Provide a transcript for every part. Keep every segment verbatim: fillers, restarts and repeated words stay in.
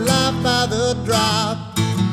life by the drop.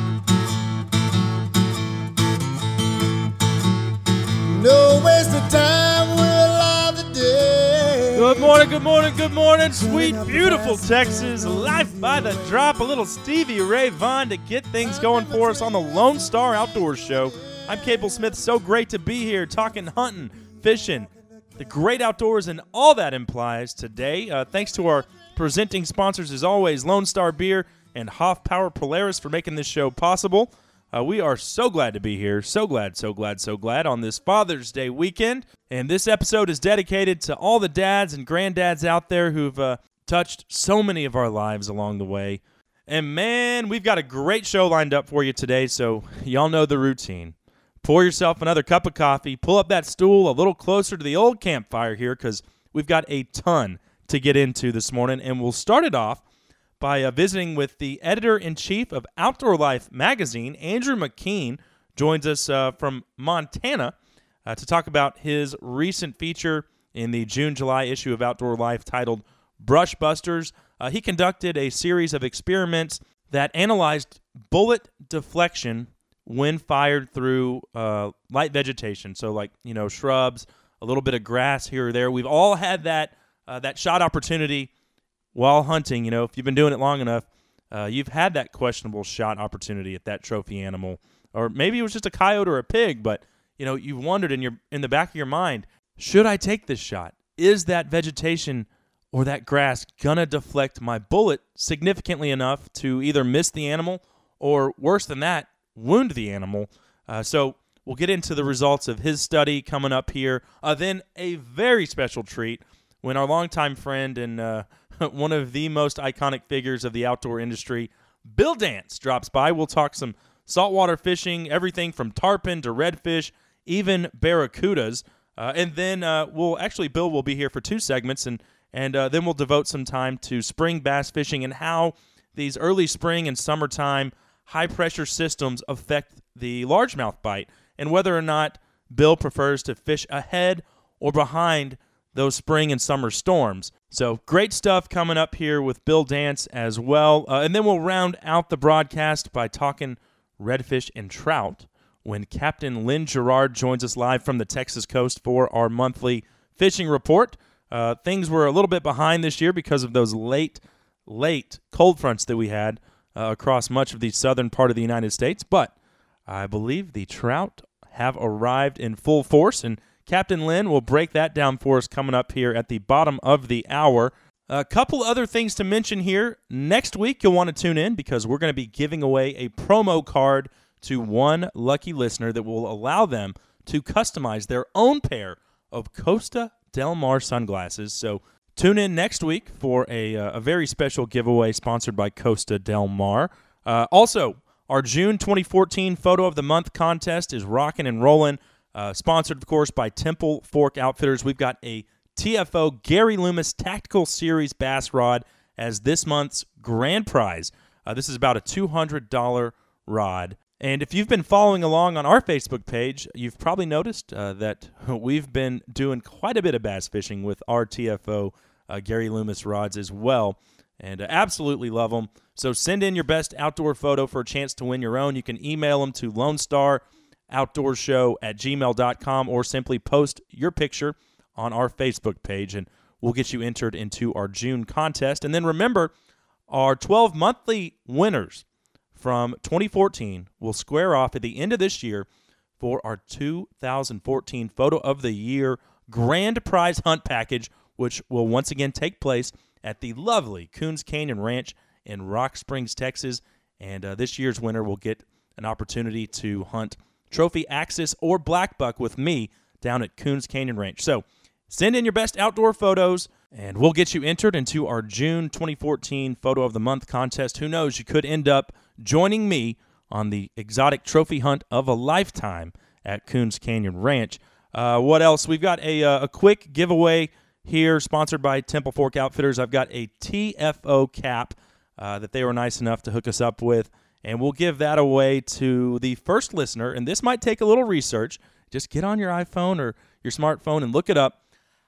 No waste of time, we're alive today. Good morning, good morning, good morning, sweet, beautiful Texas. Life by the drop. A little Stevie Ray Vaughan to get things going for us on the Lone Star Outdoors Show. I'm Cable Smith. So great to be here talking hunting, fishing, the great outdoors, and all that implies today. Uh, thanks to our presenting sponsors, as always, Lone Star Beer and Hoff Power Polaris for making this show possible. Uh, we are so glad to be here. So glad, so glad, so glad on this Father's Day weekend. And this episode is dedicated to all the dads and granddads out there who've uh, touched so many of our lives along the way. And man, we've got a great show lined up for you today, so y'all know the routine. Pour yourself another cup of coffee, pull up that stool a little closer to the old campfire here, because we've got a ton to get into this morning. And we'll start it off by uh, visiting with the editor-in-chief of Outdoor Life magazine. Andrew McKean joins us uh, from Montana uh, to talk about his recent feature in the June-July issue of Outdoor Life titled Brush Busters. Uh, he conducted a series of experiments that analyzed bullet deflection when fired through uh, light vegetation, so like, you know, shrubs, a little bit of grass here or there. We've all had that uh, that shot opportunity while hunting. You know, if you've been doing it long enough, uh, you've had that questionable shot opportunity at that trophy animal. Or maybe it was just a coyote or a pig, but, you know, you've wondered in your in the back of your mind, should I take this shot? Is that vegetation or that grass going to deflect my bullet significantly enough to either miss the animal or, worse than that, wound the animal? Uh, so we'll get into the results of his study coming up here. Uh, then a very special treat when our longtime friend and uh, one of the most iconic figures of the outdoor industry, Bill Dance, drops by. We'll talk some saltwater fishing, everything from tarpon to redfish, even barracudas. Uh, and then uh, we'll actually, Bill will be here for two segments, and and uh, then we'll devote some time to spring bass fishing and how these early spring and summertime high-pressure systems affect the largemouth bite, and whether or not Bill prefers to fish ahead or behind those spring and summer storms. So great stuff coming up here with Bill Dance as well. Uh, and then we'll round out the broadcast by talking redfish and trout when Captain Lynn Gerard joins us live from the Texas coast for our monthly fishing report. Uh, things were a little bit behind this year because of those late, late cold fronts that we had uh, across much of the southern part of the United States. But I believe the trout have arrived in full force, and Captain Lynn will break that down for us coming up here at the bottom of the hour. A couple other things to mention here. Next week, you'll want to tune in because we're going to be giving away a promo card to one lucky listener that will allow them to customize their own pair of Costa Del Mar sunglasses. So tune in next week for a, uh, a very special giveaway sponsored by Costa Del Mar. Uh, also, our June twenty fourteen Photo of the Month contest is rocking and rolling. Uh, sponsored, of course, by Temple Fork Outfitters. We've got a T F O Gary Loomis Tactical Series Bass Rod as this month's grand prize. Uh, this is about a two hundred dollars rod. And if you've been following along on our Facebook page, you've probably noticed uh, that we've been doing quite a bit of bass fishing with our T F O uh, Gary Loomis rods as well. And uh, absolutely love them. So send in your best outdoor photo for a chance to win your own. You can email them to Lone Star Outdoors Show at gmail dot com or simply post your picture on our Facebook page, and we'll get you entered into our June contest. And then remember, our twelve monthly winners from twenty fourteen will square off at the end of this year for our two thousand fourteen Photo of the Year Grand Prize Hunt Package, which will once again take place at the lovely Coons Canyon Ranch in Rock Springs, Texas. And uh, this year's winner will get an opportunity to hunt trophy axis or black buck with me down at Coons Canyon Ranch. So send in your best outdoor photos, and we'll get you entered into our June twenty fourteen Photo of the Month contest. Who knows, you could end up joining me on the exotic trophy hunt of a lifetime at Coons Canyon Ranch. Uh, what else? We've got a, uh, a quick giveaway here, sponsored by Temple Fork Outfitters. I've got a T F O cap uh, that they were nice enough to hook us up with, and we'll give that away to the first listener. And this might take a little research. Just get on your iPhone or your smartphone and look it up.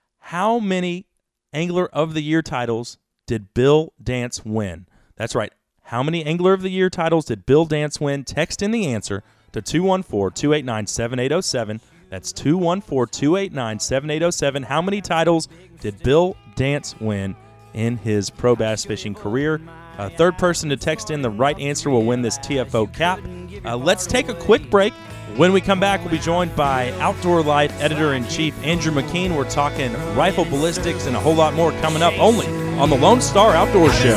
How many Angler of the Year titles did Bill Dance win? That's right. How many Angler of the Year titles did Bill Dance win? Text in the answer to two one four, two eight nine, seven eight zero seven. That's two one four, two eight nine, seven eight zero seven. How many titles did Bill Dance win in his pro bass fishing career? Uh, third person to text in the right answer will win this T F O cap. Uh, let's take a quick break. When we come back, we'll be joined by Outdoor Life Editor-in-Chief Andrew McKean. We're talking rifle ballistics and a whole lot more coming up only on the Lone Star Outdoor Show.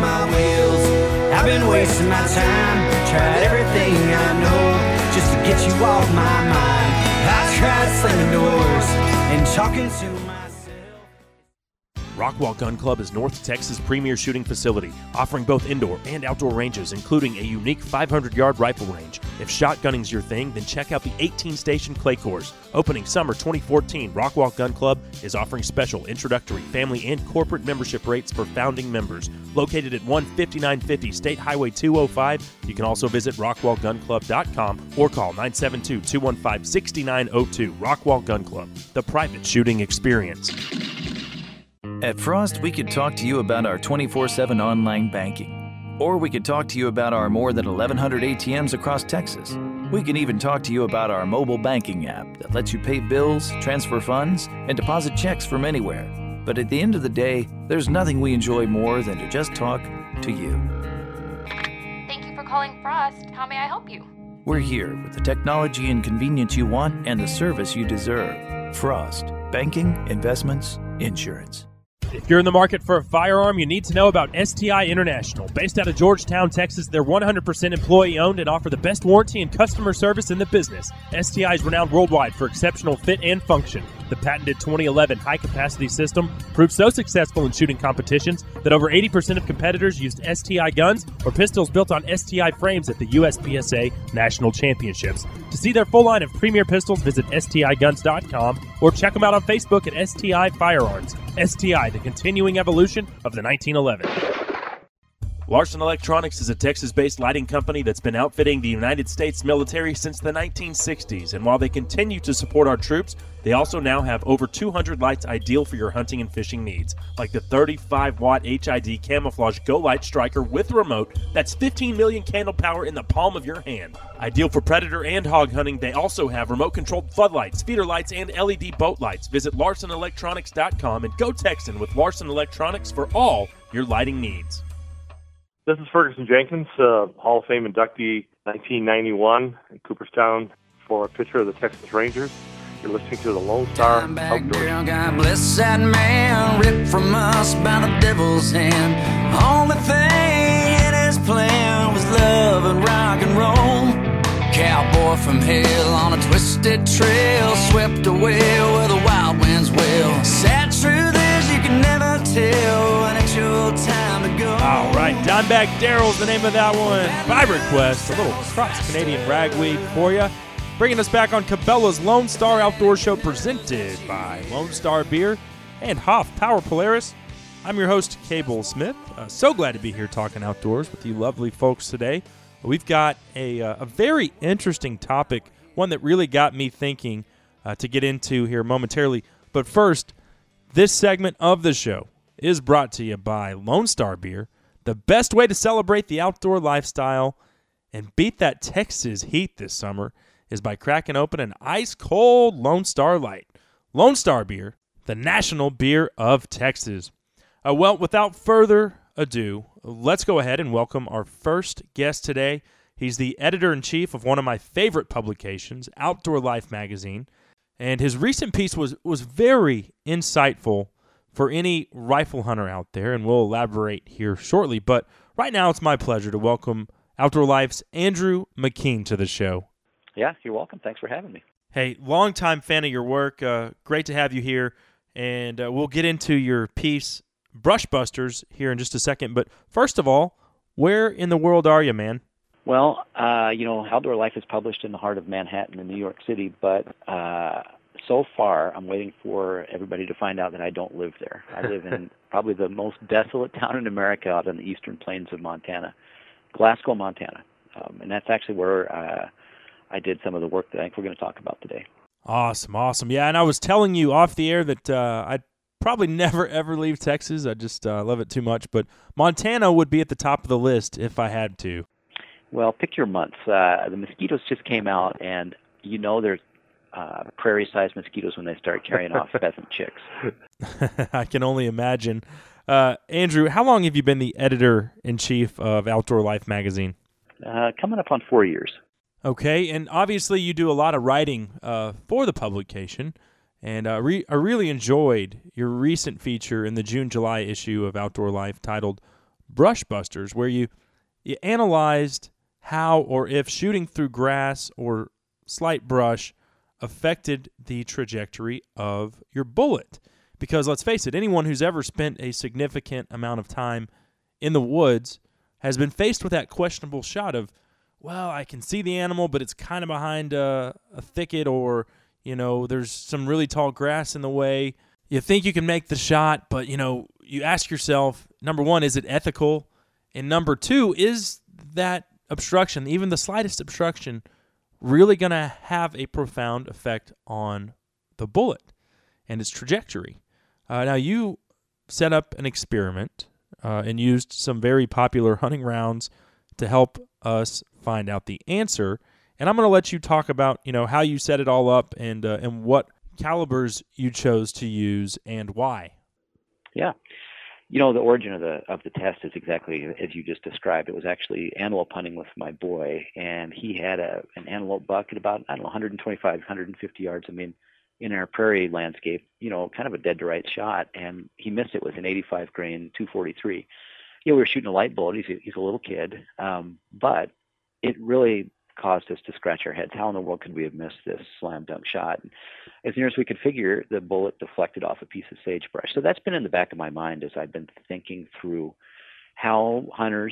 I've been wasting my time, tried everything I know just to get you off my mind. I tried slamming doors and talking to myself. Rockwall Gun Club is North Texas' premier shooting facility, offering both indoor and outdoor ranges, including a unique five hundred yard rifle range. If shotgunning's your thing, then check out the eighteen station clay course. Opening summer twenty fourteen, Rockwall Gun Club is offering special introductory, family, and corporate membership rates for founding members. Located at one fifty-nine fifty State Highway two oh five, you can also visit rockwall gun club dot com or call nine seven two, two one five, six nine zero two. Rockwall Gun Club, the private shooting experience. At Frost, we could talk to you about our twenty-four seven online banking. Or we could talk to you about our more than eleven hundred A T Ms across Texas. We can even talk to you about our mobile banking app that lets you pay bills, transfer funds, and deposit checks from anywhere. But at the end of the day, there's nothing we enjoy more than to just talk to you. Thank you for calling Frost. How may I help you? We're here with the technology and convenience you want and the service you deserve. Frost. Banking, investments, insurance. If you're in the market for a firearm, you need to know about S T I International. Based out of Georgetown, Texas, they're one hundred percent employee-owned and offer the best warranty and customer service in the business. S T I is renowned worldwide for exceptional fit and function. The patented twenty eleven high-capacity system proved so successful in shooting competitions that over eighty percent of competitors used S T I guns or pistols built on S T I frames at the U S P S A National Championships. To see their full line of premier pistols, visit S T I guns dot com or check them out on Facebook at S T I Firearms. S T I, the continuing evolution of the nineteen eleven. Larson Electronics is a Texas-based lighting company that's been outfitting the United States military since the nineteen sixties, and while they continue to support our troops, they also now have over two hundred lights ideal for your hunting and fishing needs, like the thirty-five watt H I D Camouflage Go Light Striker with remote that's fifteen million candle power in the palm of your hand. Ideal for predator and hog hunting, they also have remote-controlled floodlights, feeder lights, and L E D boat lights. Visit larson electronics dot com and go Texan with Larson Electronics for all your lighting needs. This is Ferguson Jenkins, uh, Hall of Fame inductee nineteen ninety-one in Cooperstown for a pitcher of the Texas Rangers. You're listening to the Lone Star Outdoor. God bless that man, ripped from us by the devil's hand. Only thing in his plan was love and rock and roll. Cowboy from hell on a twisted trail, swept away where the wild winds wail. Sad truth is you can never tell when it's your time to go. All right, Dimebag Darrell's the name of that one. By request, a little cross-Canadian ragweed for you. Bringing us back on Cabela's Lone Star Outdoor Show, presented by Lone Star Beer and Hoff Power Polaris. I'm your host, Cable Smith. Uh, so glad to be here talking outdoors with you lovely folks today. We've got a, uh, a very interesting topic, one that really got me thinking uh, to get into here momentarily. But first, this segment of the show is brought to you by Lone Star Beer, the best way to celebrate the outdoor lifestyle and beat that Texas heat this summer is by cracking open an ice-cold Lone Star Light. Lone Star Beer, the national beer of Texas. Uh, well, without further ado, let's go ahead and welcome our first guest today. He's the editor-in-chief of one of my favorite publications, Outdoor Life magazine, and his recent piece was, was very insightful for any rifle hunter out there, and we'll elaborate here shortly. But right now, it's my pleasure to welcome Outdoor Life's Andrew McKean to the show. Yeah, you're welcome. Thanks for having me. Hey, longtime fan of your work. Uh, great to have you here. And uh, we'll get into your piece, Brushbusters, here in just a second. But first of all, where in the world are you, man? Well, uh, you know, Outdoor Life is published in the heart of Manhattan in New York City, but uh, so far I'm waiting for everybody to find out that I don't live there. I live in probably the most desolate town in America out on the eastern plains of Montana, Glasgow, Montana. Um, and that's actually where uh, I did some of the work that I think we're going to talk about today. Awesome, awesome. Yeah, and I was telling you off the air that uh, I probably never, ever leave Texas. I just uh, love it too much. But Montana would be at the top of the list if I had to. Well, pick your months. Uh, the mosquitoes just came out, and you know they're uh, prairie-sized mosquitoes when they start carrying off pheasant chicks. I can only imagine. Uh, Andrew, how long have you been the editor-in-chief of Outdoor Life magazine? Uh, coming up on four years. Okay, and obviously you do a lot of writing uh, for the publication, and uh, re- I really enjoyed your recent feature in the June-July issue of Outdoor Life titled Brush Busters, where you, you analyzed how or if shooting through grass or slight brush affected the trajectory of your bullet. Because let's face it, anyone who's ever spent a significant amount of time in the woods has been faced with that questionable shot of, well, I can see the animal, but it's kind of behind a, a thicket, or, you know, there's some really tall grass in the way. You think you can make the shot, but, you know, you ask yourself, number one, is it ethical? And number two, is that obstruction, even the slightest obstruction, really going to have a profound effect on the bullet and its trajectory? Uh, now, you set up an experiment uh, and used some very popular hunting rounds to help us find out the answer. And I'm going to let you talk about, you know, how you set it all up and uh, and what calibers you chose to use and why. Yeah. You know, the origin of the of the test is exactly as you just described. It was actually antelope hunting with my boy, and he had a an antelope buck at about, I don't know, one twenty-five, one fifty yards. I mean, in our prairie landscape, you know, kind of a dead to right shot, and he missed it with an eighty-five grain two forty-three. Yeah, we were shooting a light bullet. He's a, he's a little kid, um, but it really caused us to scratch our heads. How in the world could we have missed this slam dunk shot? And as near as we could figure, the bullet deflected off a piece of sagebrush. So that's been in the back of my mind as I've been thinking through how hunters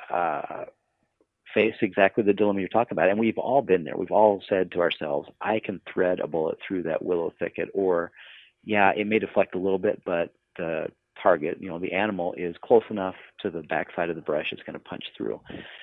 uh, face exactly the dilemma you're talking about. And we've all been there. We've all said to ourselves, I can thread a bullet through that willow thicket, or, yeah, it may deflect a little bit, but the target, you know, the animal is close enough to the backside of the brush, it's going to punch through.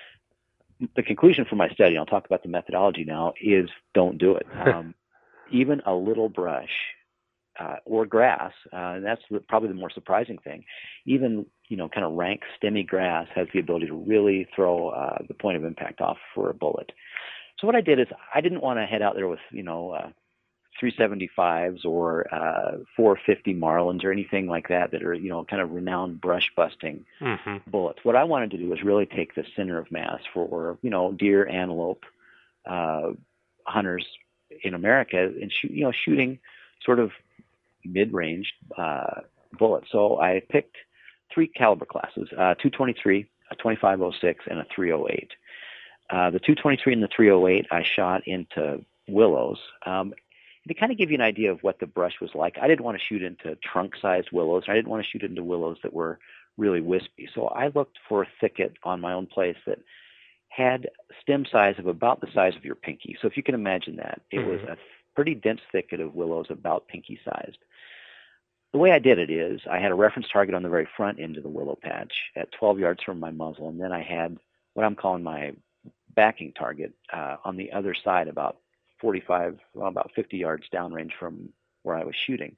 The conclusion from my study, and I'll talk about the methodology now, is don't do it. Um, even a little brush uh, or grass, uh, and that's the, probably the more surprising thing, even, you know, kind of rank, stemmy grass has the ability to really throw uh, the point of impact off for a bullet. So what I did is I didn't want to head out there with, you know, uh, three seventy-fives or uh, four fifty Marlins or anything like that that are, you know, kind of renowned brush busting mm-hmm. bullets. What I wanted to do was really take the center of mass for, you know, deer, antelope, uh, hunters in America, and shoot, you know, shooting sort of mid-range uh, bullets. So I picked three caliber classes: uh, two twenty-three, a twenty-five oh six, and a three oh eight. Uh, the two twenty-three and the three oh eight I shot into willows. Um, To kind of give you an idea of what the brush was like, I didn't want to shoot into trunk-sized willows. I didn't want to shoot into willows that were really wispy. So I looked for a thicket on my own place that had stem size of about the size of your pinky. So if you can imagine that, it mm-hmm. was a pretty dense thicket of willows about pinky-sized. The way I did it is I had a reference target on the very front end of the willow patch at twelve yards from my muzzle, and then I had what I'm calling my backing target uh, on the other side about forty-five, well, about fifty yards downrange from where I was shooting.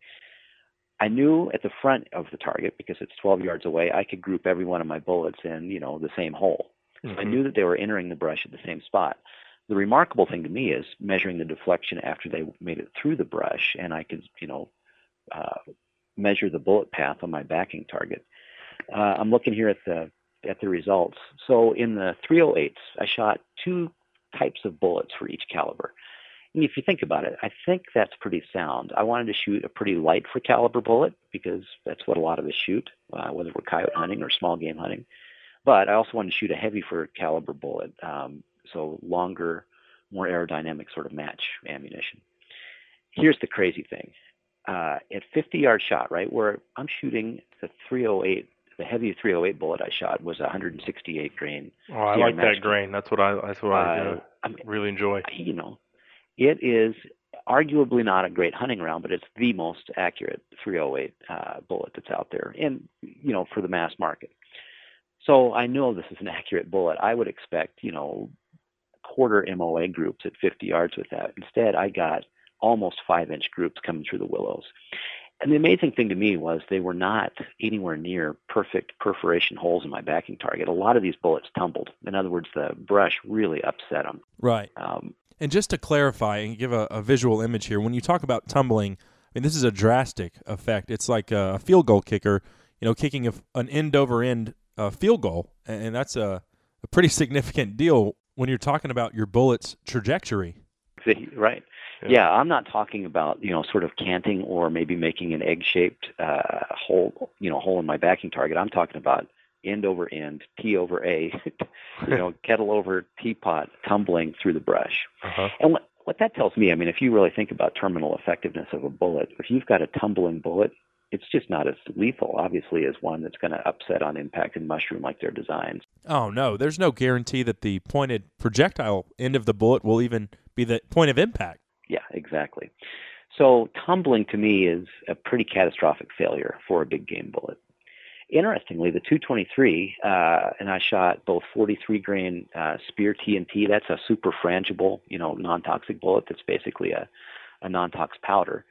I knew at the front of the target, because it's twelve yards away, I could group every one of my bullets in, you know, the same hole. Mm-hmm. So I knew that they were entering the brush at the same spot. The remarkable thing to me is measuring the deflection after they made it through the brush, and I could, you know, uh, measure the bullet path on my backing target. Uh, I'm looking here at the at the results. So in the three oh eights, I shot two types of bullets for each caliber. And if you think about it, I think that's pretty sound. I wanted to shoot a pretty light for caliber bullet because that's what a lot of us shoot, uh, whether we're coyote hunting or small game hunting. But I also wanted to shoot a heavy for caliber bullet, um, so longer, more aerodynamic sort of match ammunition. Here's the crazy thing. Uh, at fifty yard shot, right, where I'm shooting the three oh eight, the heavy three oh eight bullet I shot was a one sixty-eight grain. Oh, I like that grain. That's what I, that's what I uh, I mean, really enjoy. You know, it is arguably not a great hunting round, but it's the most accurate three oh eight uh, bullet that's out there, and you know, for the mass market. So I know this is an accurate bullet. I would expect, you know, quarter M O A groups at fifty yards with that. Instead, I got almost five inch groups coming through the willows. And the amazing thing to me was they were not anywhere near perfect perforation holes in my backing target. A lot of these bullets tumbled. In other words, the brush really upset them. Right. Um, and just to clarify and give a, a visual image here, when you talk about tumbling, I mean, this is a drastic effect. It's like a field goal kicker, you know, kicking a, an end-over-end uh, field goal, and that's a, a pretty significant deal when you're talking about your bullet's trajectory. Right. Yeah. yeah, I'm not talking about, you know, sort of canting or maybe making an egg-shaped uh, hole, you know, hole in my backing target. I'm talking about end over end, T over A, you know, kettle over teapot, tumbling through the brush. Uh-huh. And what, what that tells me, I mean, if you really think about terminal effectiveness of a bullet, if you've got a tumbling bullet, it's just not as lethal, obviously, as one that's going to upset on impact and mushroom like their designs. Oh, no. There's no guarantee that the pointed projectile end of the bullet will even be the point of impact. Yeah, exactly. So tumbling to me is a pretty catastrophic failure for a big game bullet. Interestingly, the two twenty-three, uh, and I shot both forty-three grain uh, Spear T N T. That's a super frangible, you know, non-toxic bullet that's basically a, a non-tox powder.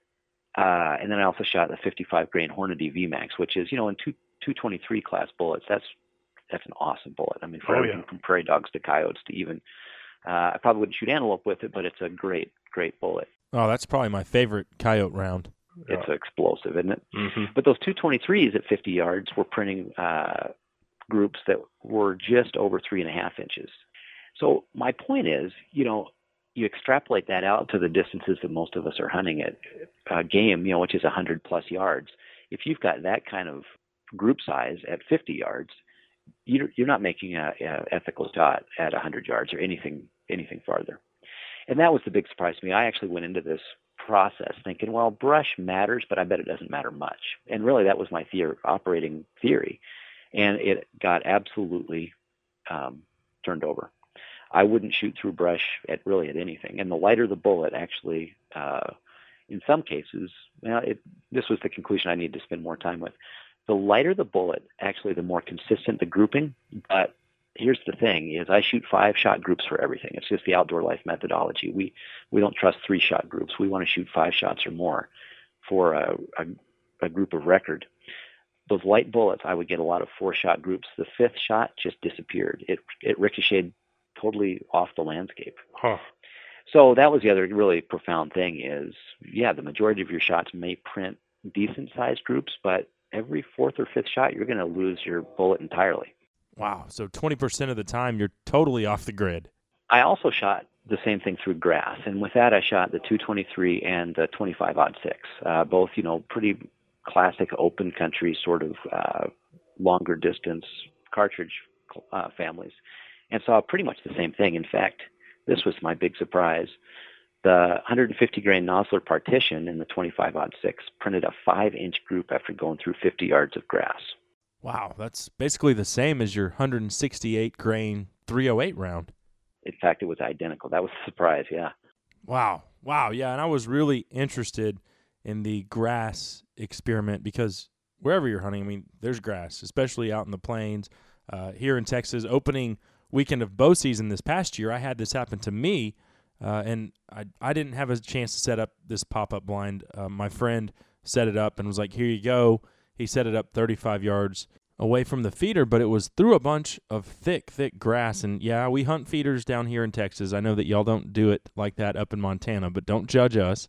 Uh, and then I also shot the fifty-five grain Hornady V MAX, which is, you know, in two, two twenty-three class bullets, that's that's an awesome bullet. I mean, for oh, everything yeah. from prairie dogs to coyotes to even, uh, I probably wouldn't shoot antelope with it, but it's a great, great bullet. Oh, that's probably my favorite coyote round. It's yeah. explosive, isn't it? Mm-hmm. But those two twenty-threes at fifty yards were printing uh, groups that were just over three and a half inches. So my point is, you know, you extrapolate that out to the distances that most of us are hunting at uh, game, you know, which is one hundred plus yards. If you've got that kind of group size at fifty yards, you're, you're not making a, a ethical shot at one hundred yards or anything anything farther. And that was the big surprise to me. I actually went into this process thinking, well, brush matters, but I bet it doesn't matter much. And really, that was my theory, operating theory. And it got absolutely um, turned over. I wouldn't shoot through brush at really at anything. And the lighter the bullet, actually, uh, in some cases, well, it, this was the conclusion I needed to spend more time with. The lighter the bullet, actually, the more consistent the grouping. But here's the thing: is I shoot five shot groups for everything. It's just the Outdoor Life methodology. We we don't trust three shot groups. We want to shoot five shots or more for a, a, a group of record. Those light bullets, I would get a lot of four shot groups. The fifth shot just disappeared. It it ricocheted totally off the landscape. Huh. So that was the other really profound thing is, yeah, the majority of your shots may print decent sized groups, but every fourth or fifth shot, you're going to lose your bullet entirely. Wow. So twenty percent of the time, you're totally off the grid. I also shot the same thing through grass. And with that, I shot the two twenty-three and the twenty-five aught six, uh, both, you know, pretty classic open country sort of uh, longer distance cartridge uh, families. And saw pretty much the same thing. In fact, this was my big surprise. The one hundred fifty grain Nosler partition in the twenty-five aught six printed a five inch group after going through fifty yards of grass. Wow, that's basically the same as your one hundred sixty-eight grain three oh eight round. In fact, it was identical. That was a surprise, yeah. Wow, wow, yeah, and I was really interested in the grass experiment because wherever you're hunting, I mean, there's grass, especially out in the plains. Uh, here in Texas, opening weekend of bow season this past year, I had this happen to me, uh, and I I didn't have a chance to set up this pop-up blind. Uh, my friend set it up and was like, here you go. He set it up thirty-five yards away from the feeder, but it was through a bunch of thick, thick grass. And, yeah, we hunt feeders down here in Texas. I know that y'all don't do it like that up in Montana, but don't judge us.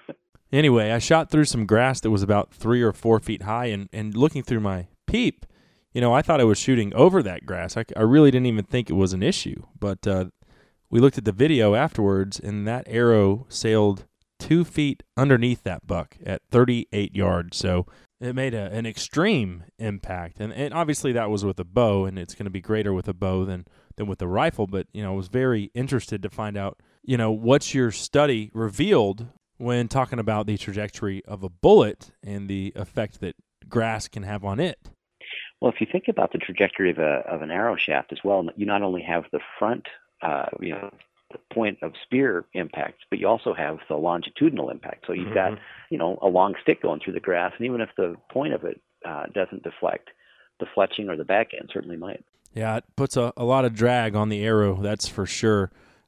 Anyway, I shot through some grass that was about three or four feet high, and, and looking through my peep, you know, I thought I was shooting over that grass. I, I really didn't even think it was an issue. But uh, we looked at the video afterwards, and that arrow sailed two feet underneath that buck at thirty-eight yards. So it made a, an extreme impact. And, and obviously that was with a bow, and it's going to be greater with a bow than, than with a rifle. But, you know, I was very interested to find out, you know, what's your study revealed when talking about the trajectory of a bullet and the effect that grass can have on it. Well, if you think about the trajectory of a of an arrow shaft as well, you not only have the front, uh, you know, the point of spear impact, but you also have the longitudinal impact. So you've mm-hmm. got, you know, a long stick going through the grass, and even if the point of it uh, doesn't deflect, the fletching or the back end certainly might. Yeah, it puts a, a lot of drag on the arrow, that's for sure.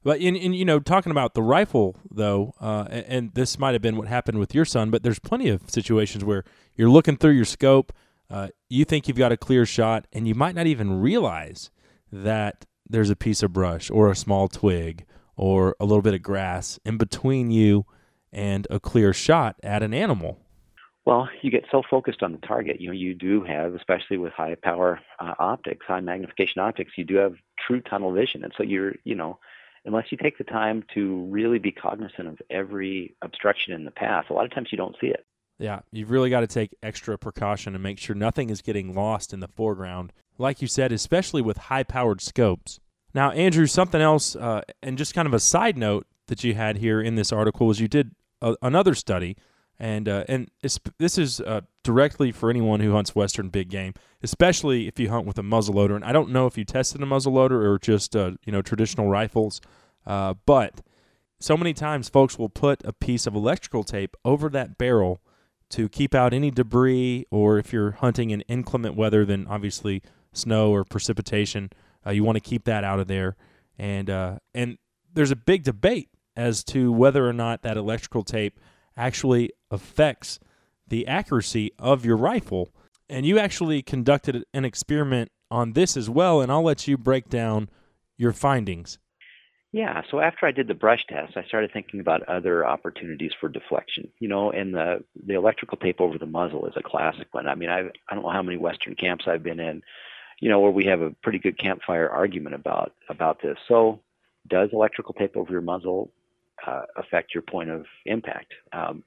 But in, in you know, talking about the rifle though, uh, and, and this might have been what happened with your son, but there's plenty of situations where you're looking through your scope, uh, you think you've got a clear shot, and you might not even realize that there's a piece of brush or a small twig or a little bit of grass in between you and a clear shot at an animal. Well, you get so focused on the target. You know, you do have, especially with high power uh, optics, high magnification optics, you do have true tunnel vision. And so you're, you know, unless you take the time to really be cognizant of every obstruction in the path, a lot of times you don't see it. Yeah, you've really got to take extra precaution and make sure nothing is getting lost in the foreground. Like you said, especially with high-powered scopes. Now, Andrew, something else, uh, and just kind of a side note that you had here in this article was you did a, another study, and uh, and this is uh, directly for anyone who hunts Western big game, especially if you hunt with a muzzleloader. And I don't know if you tested a muzzleloader or just uh, you know traditional rifles, uh, but so many times folks will put a piece of electrical tape over that barrel to keep out any debris, or if you're hunting in inclement weather, then obviously snow or precipitation, uh, you want to keep that out of there. And uh, and there's a big debate as to whether or not that electrical tape actually affects the accuracy of your rifle. And you actually conducted an experiment on this as well, and I'll let you break down your findings. Yeah, so after I did the brush test, I started thinking about other opportunities for deflection. You know, and the the electrical tape over the muzzle is a classic one. I mean, I I don't know how many Western camps I've been in, you know, where we have a pretty good campfire argument about about this. So, does electrical tape over your muzzle uh, affect your point of impact? Um,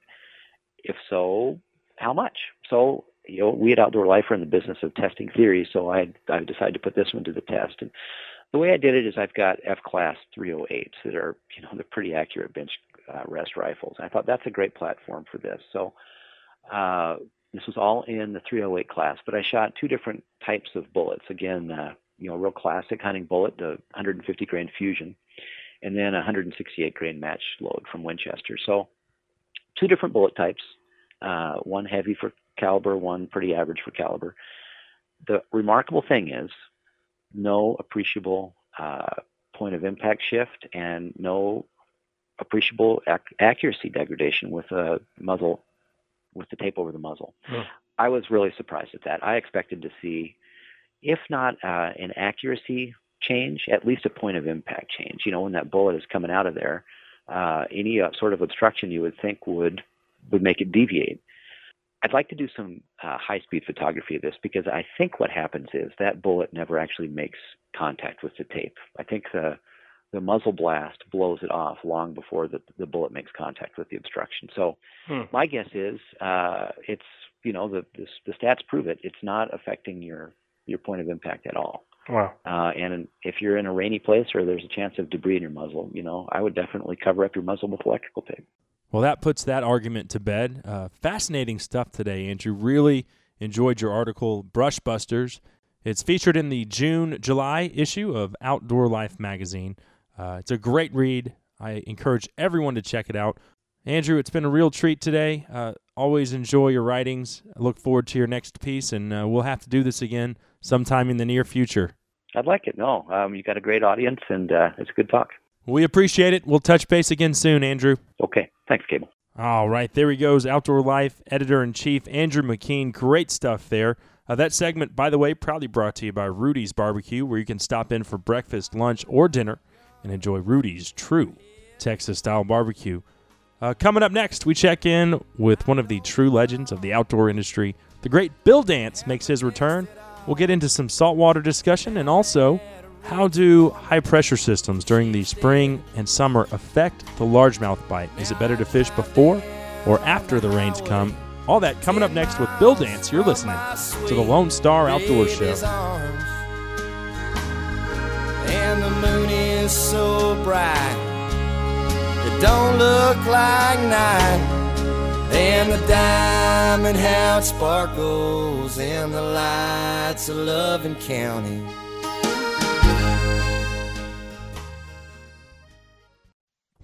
if so, how much? So, you know, we at Outdoor Life are in the business of testing theories, so I I decided to put this one to the test. And the way I did it is I've got F-class three oh eights that are, you know, they're pretty accurate bench uh, rest rifles. I thought that's a great platform for this. So uh, this was all in the three oh eight class, but I shot two different types of bullets. Again, uh, you know, real classic hunting bullet, the one hundred fifty grain Fusion, and then a one hundred sixty-eight grain match load from Winchester. So two different bullet types, uh, one heavy for caliber, one pretty average for caliber. The remarkable thing is no appreciable uh, point of impact shift and no appreciable ac- accuracy degradation with a muzzle, with the tape over the muzzle. Yeah. I was really surprised at that. I expected to see, if not uh, an accuracy change, at least a point of impact change. You know, when that bullet is coming out of there, uh, any uh, sort of obstruction you would think would would make it deviate. I'd like to do some uh, high-speed photography of this because I think what happens is that bullet never actually makes contact with the tape. I think the the muzzle blast blows it off long before the, the bullet makes contact with the obstruction. So hmm. my guess is uh, it's, you know, the, the the stats prove it. It's not affecting your, your point of impact at all. Wow. Uh, and if you're in a rainy place or there's a chance of debris in your muzzle, you know, I would definitely cover up your muzzle with electrical tape. Well, that puts that argument to bed. Uh, fascinating stuff today, Andrew. Really enjoyed your article, Brush Busters. It's featured in the June, July issue of Outdoor Life magazine. Uh, it's a great read. I encourage everyone to check it out. Andrew, it's been a real treat today. Uh, always enjoy your writings. I look forward to your next piece, and uh, we'll have to do this again sometime in the near future. I'd like it. No, um, you got a great audience, and uh, it's a good talk. We appreciate it. We'll touch base again soon, Andrew. Okay. Thanks, Cable. All right. There he goes, Outdoor Life Editor-in-Chief Andrew McKeen. Great stuff there. Uh, that segment, by the way, proudly brought to you by Rudy's Barbecue, where you can stop in for breakfast, lunch, or dinner and enjoy Rudy's true Texas-style barbecue. Uh, coming up next, we check in with one of the true legends of the outdoor industry. The great Bill Dance makes his return. We'll get into some saltwater discussion, and also how do high-pressure systems during the spring and summer affect the largemouth bite? Is it better to fish before or after the rains come? All that coming up next with Bill Dance. You're listening to the Lone Star Outdoor Show. And the moon is so bright, it don't look like night. And the diamond, how it sparkles in the lights of Loving County.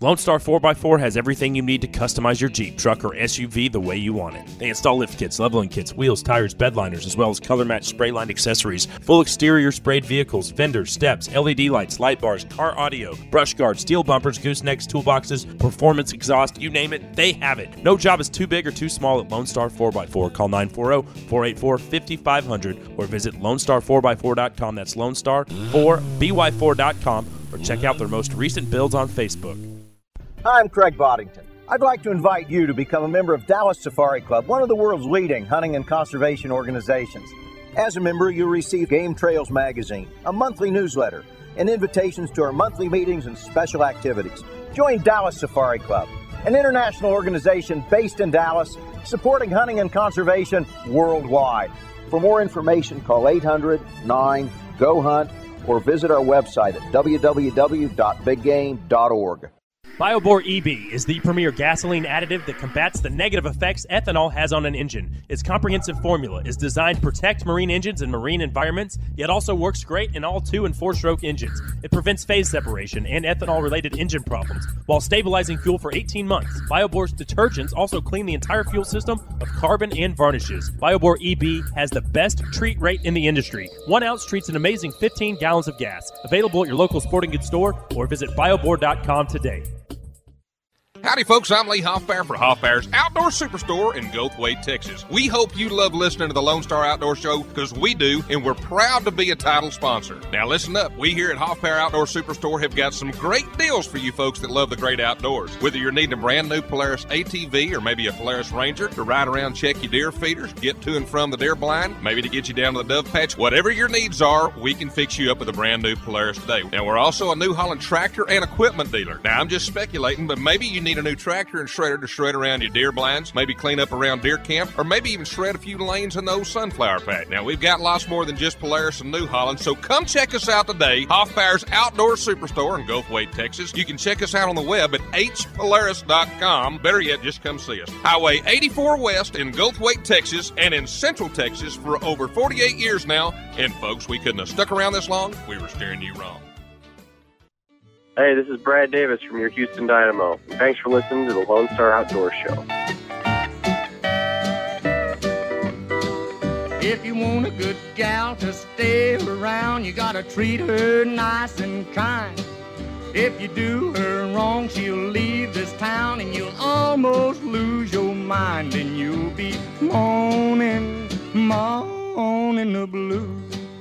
Lone Star four by four has everything you need to customize your Jeep, truck, or S U V the way you want it. They install lift kits, leveling kits, wheels, tires, bed liners, as well as color-matched spray-lined accessories, full exterior sprayed vehicles, fenders, steps, L E D lights, light bars, car audio, brush guards, steel bumpers, goosenecks, toolboxes, performance exhaust, you name it, they have it. No job is too big or too small at Lone Star four by four. Call nine four zero, four eight four, five five zero zero or visit lone star four by four dot com. That's lone star four by four dot com or check out their most recent builds on Facebook. Hi, I'm Craig Boddington. I'd like to invite you to become a member of Dallas Safari Club, one of the world's leading hunting and conservation organizations. As a member, you'll receive Game Trails magazine, a monthly newsletter, and invitations to our monthly meetings and special activities. Join Dallas Safari Club, an international organization based in Dallas, supporting hunting and conservation worldwide. For more information, call eight hundred nine G O hunt or visit our website at w w w dot big game dot org. BioBor E B is the premier gasoline additive that combats the negative effects ethanol has on an engine. Its comprehensive formula is designed to protect marine engines and marine environments, yet also works great in all two- and four-stroke engines. It prevents phase separation and ethanol-related engine problems while stabilizing fuel for eighteen months. BioBor's detergents also clean the entire fuel system of carbon and varnishes. BioBor E B has the best treat rate in the industry. One ounce treats an amazing fifteen gallons of gas. Available at your local sporting goods store or visit biobor dot com today. Howdy, folks. I'm Lee Hoffbauer for Hoffbauer's Outdoor Superstore in Goldthwaite, Texas. We hope you love listening to the Lone Star Outdoor Show, because we do, and we're proud to be a title sponsor. Now, listen up. We here at Hoffbauer Outdoor Superstore have got some great deals for you folks that love the great outdoors. Whether you're needing a brand new Polaris A T V or maybe a Polaris Ranger to ride around, check your deer feeders, get to and from the deer blind, maybe to get you down to the dove patch, whatever your needs are, we can fix you up with a brand new Polaris today. Now, we're also a New Holland tractor and equipment dealer. Now, I'm just speculating, but maybe you need a new tractor and shredder to shred around your deer blinds, maybe clean up around deer camp, or maybe even shred a few lanes in the old sunflower patch. Now, we've got lots more than just Polaris and New Holland, so come check us out today, Hoffbauer's Outdoor Superstore in Goldthwaite, Texas. You can check us out on the web at h polaris dot com. Better yet, just come see us. Highway eighty-four West in Goldthwaite, Texas, and in Central Texas for over forty-eight years now. And folks, we couldn't have stuck around this long. We were steering you wrong. Hey, this is Brad Davis from your Houston Dynamo. Thanks for listening to the Lone Star Outdoor Show. If you want a good gal to stay around, you gotta treat her nice and kind. If you do her wrong, she'll leave this town and you'll almost lose your mind, and you'll be moaning, moaning the blues.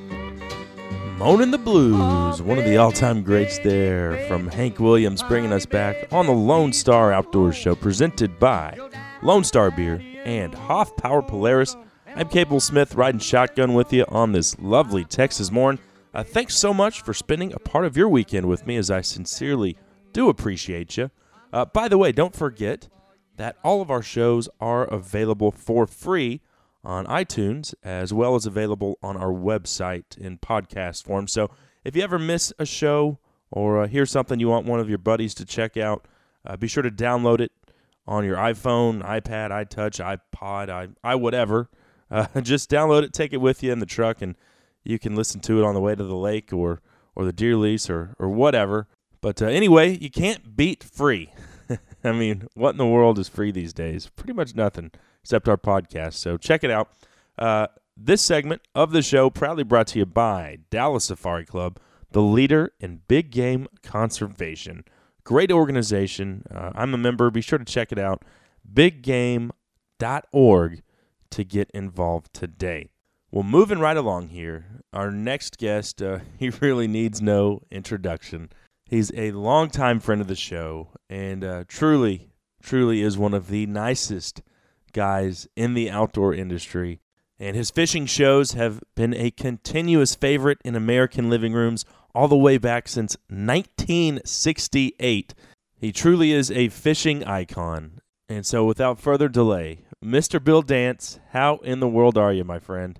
Moaning the Blues, one of the all-time greats there from Hank Williams, bringing us back on the Lone Star Outdoors Show, presented by Lone Star Beer and Hoff Power Polaris. I'm Cable Smith, riding shotgun with you on this lovely Texas morning. Uh, thanks so much for spending a part of your weekend with me, as I sincerely do appreciate you. Uh, by the way, don't forget that all of our shows are available for free on iTunes, as well as available on our website in podcast form. So if you ever miss a show or uh, hear something you want one of your buddies to check out, uh, be sure to download it on your iPhone, iPad, iTouch, iPod, i, i whatever. Uh, just download it, take it with you in the truck, and you can listen to it on the way to the lake or, or the deer lease or, or whatever. But uh, anyway, you can't beat free. I mean, what in the world is free these days? Pretty much nothing, except our podcast. So check it out. Uh, this segment of the show proudly brought to you by Dallas Safari Club, the leader in big game conservation. Great organization. Uh, I'm a member. Be sure to check it out. big game dot org to get involved today. Well, moving right along here, our next guest, uh, he really needs no introduction. He's a longtime friend of the show and uh, truly, truly is one of the nicest guys in the outdoor industry. And his fishing shows have been a continuous favorite in American living rooms all the way back since nineteen sixty-eight. He truly is a fishing icon. And so without further delay, Mister Bill Dance, how in the world are you, my friend?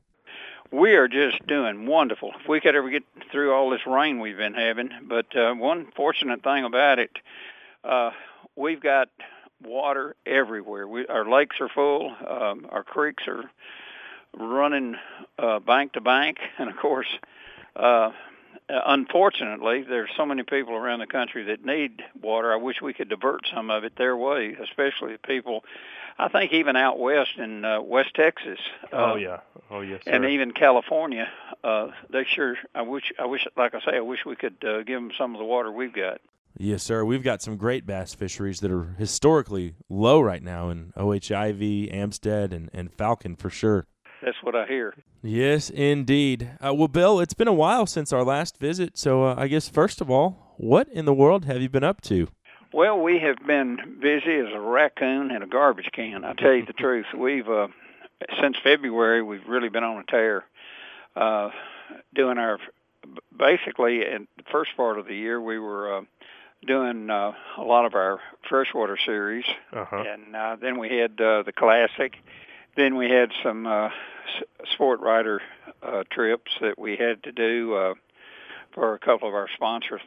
We are just doing wonderful. If we could ever get through all this rain we've been having. But uh, one fortunate thing about it, uh, we've got water everywhere. We, our lakes are full. Um, our creeks are running uh, bank to bank. And, of course, uh, uh, unfortunately, there's so many people around the country that need water. I wish we could divert some of it their way, especially people, I think even out west in uh, West Texas. Oh, uh, yeah. Oh, yes, sir. And even California, uh, they sure, I wish, I wish, like I say, I wish we could uh, give them some of the water we've got. Yes, sir. We've got some great bass fisheries that are historically low right now in O H I V, Amstead, and, and Falcon for sure. That's what I hear. Yes, indeed. Uh, well, Bill, it's been a while since our last visit, so uh, I guess first of all, what in the world have you been up to? Well, we have been busy as a raccoon in a garbage can. I tell you the truth. We've uh, since February, we've really been on a tear, uh, doing our basically in the first part of the year we were uh, doing uh, a lot of our freshwater series, uh-huh. and uh, then we had uh, the Classic. Then we had some uh, sport rider uh, trips that we had to do uh, for a couple of our sponsors.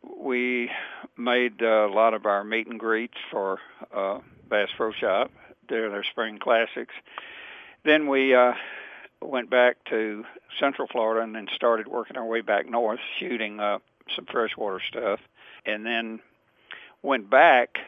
We made uh, a lot of our meet and greets for uh, Bass Pro Shop, their, their spring classics. Then we uh, went back to Central Florida and then started working our way back north, shooting uh, some freshwater stuff. And then went back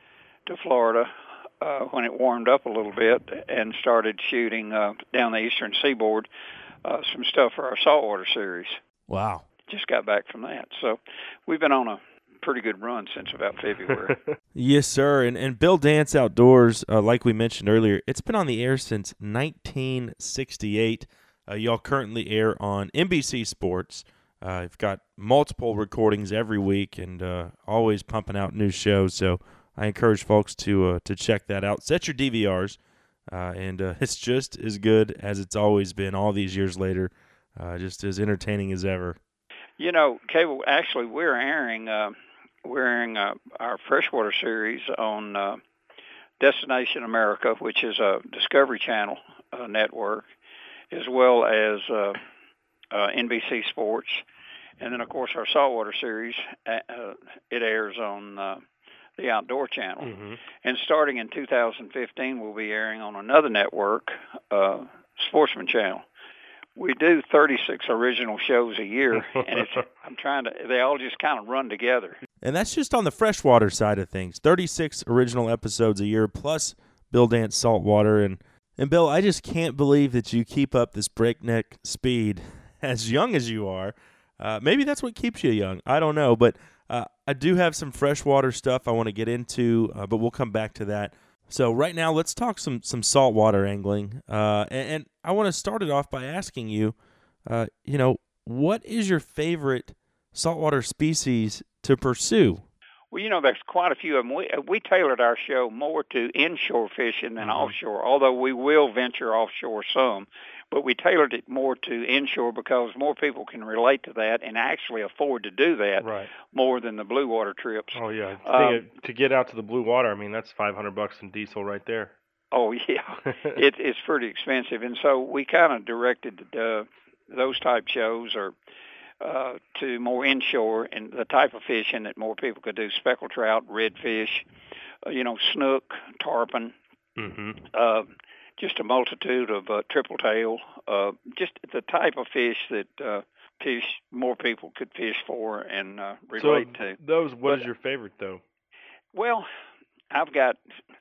to Florida Uh, when it warmed up a little bit and started shooting uh, down the eastern seaboard uh, some stuff for our saltwater series. Wow. Just got back from that. So we've been on a pretty good run since about February. Yes, sir. And, and Bill Dance Outdoors, uh, like we mentioned earlier, it's been on the air since nineteen sixty-eight. Uh, y'all currently air on N B C Sports. Uh, you've got multiple recordings every week and uh, always pumping out new shows. So I encourage folks to uh, to check that out. Set your D V Rs, uh, and uh, it's just as good as it's always been all these years later, uh, just as entertaining as ever. You know, Cable, actually, we're airing uh, we're airing uh, our freshwater series on uh, Destination America, which is a Discovery Channel uh, network, as well as uh, uh, N B C Sports, and then of course our saltwater series. Uh, it airs on Uh, the Outdoor Channel. Mm-hmm. And starting in two thousand fifteen, we'll be airing on another network, uh, Sportsman Channel. We do thirty-six original shows a year, and it's, I'm trying to, they all just kind of run together. And that's just on the freshwater side of things. thirty-six original episodes a year, plus Bill Dance Saltwater. And, and Bill, I just can't believe that you keep up this breakneck speed as young as you are. Uh, maybe that's what keeps you young. I don't know, but Uh, I do have some freshwater stuff I want to get into, uh, but we'll come back to that. So right now, let's talk some some saltwater angling, uh, and, and I want to start it off by asking you, uh, you know, what is your favorite saltwater species to pursue? Well, you know, there's quite a few of them. We, we tailored our show more to inshore fishing than mm-hmm. offshore, although we will venture offshore some. But we tailored it more to inshore because more people can relate to that and actually afford to do that right. more than the blue water trips. Oh, yeah. Um, to get out to the blue water, I mean, that's five hundred bucks in diesel right there. Oh, yeah. it, it's pretty expensive. And so we kind of directed uh, those type shows or uh, to more inshore and the type of fishing that more people could do, speckled trout, redfish, uh, you know, snook, tarpon, mm-hmm. uh, just a multitude of uh, triple tail, uh, just the type of fish that uh, fish more people could fish for and uh, relate so to. Those, what but, is your favorite, though? Well, I've got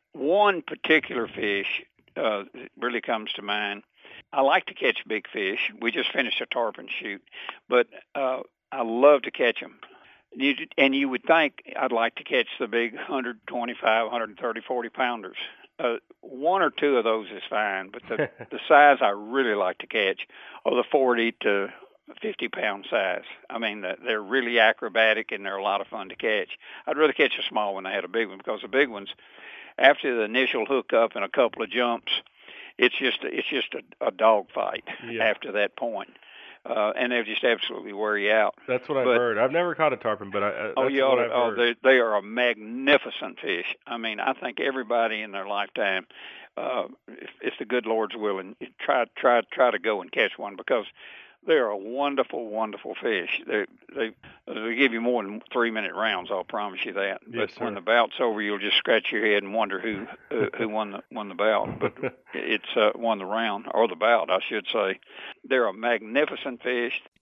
one particular fish uh, that really comes to mind. I like to catch big fish. We just finished a tarpon shoot, but uh, I love to catch them. You, and you would think I'd like to catch the big one twenty-five, one thirty, forty pounders. Uh, one or two of those is fine, but the, the size I really like to catch are the forty to fifty pound size. I mean, the, they're really acrobatic and they're a lot of fun to catch. I'd rather catch a small one than I had a big one because the big ones, after the initial hookup and a couple of jumps, it's just it's just a, a dog fight yeah. after that point. Uh, and they'll just absolutely wear you out. That's what I've but, heard. I've never caught a tarpon, but I, uh, oh, that's you what ought I've to, oh, heard. they, they are a magnificent fish. I mean, I think everybody in their lifetime, uh, if, if the good Lord's willing, try try try to go and catch one because they're a wonderful, wonderful fish. They they they give you more than three minute rounds. I'll promise you that. Yes, but sir. when the bout's over, you'll just scratch your head and wonder who uh, who won the won the bout. But it's uh, won the round or the bout, I should say. They're a magnificent fish.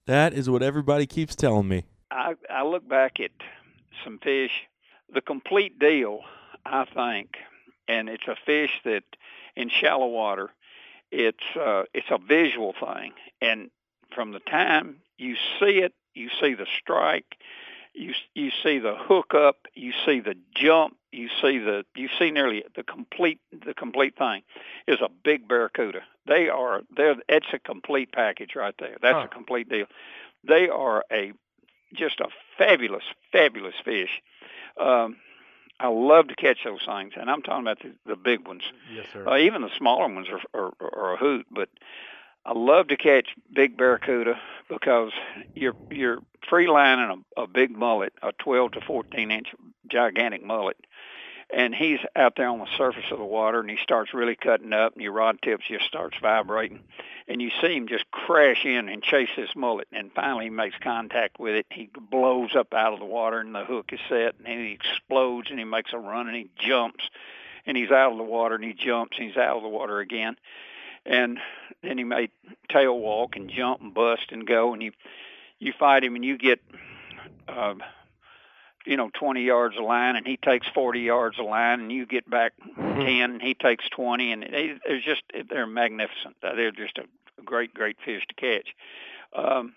That is what everybody keeps telling me. I, I look back at some fish, the complete deal, I think, and it's a fish that in shallow water, it's uh, it's a visual thing. And from the time you see it, you see the strike, you you see the hook up, you see the jump, you see the you see nearly the complete the complete thing is a big barracuda. They are they're it's a complete package right there. That's huh. a complete deal. They are a just a fabulous fabulous fish. Um, I love to catch those things, and I'm talking about the, the big ones. Yes, sir. Uh, even the smaller ones are, are, are a hoot, but I love to catch big barracuda because you're you're free lining a, a big mullet, a twelve to fourteen inch gigantic mullet, and he's out there on the surface of the water, and he starts really cutting up, and your rod tips just starts vibrating, and you see him just crash in and chase this mullet, and finally he makes contact with it. He blows up out of the water, and the hook is set, and he explodes, and he makes a run, and he jumps, and he's out of the water, and he jumps, and he's out of the water again. And then he may tail walk and jump and bust and go, and you you fight him, and you get, uh, you know, twenty yards of line, and he takes forty yards of line, and you get back mm-hmm. ten, and he takes twenty, and they, they're just they're magnificent. They're just a great, great fish to catch. Um,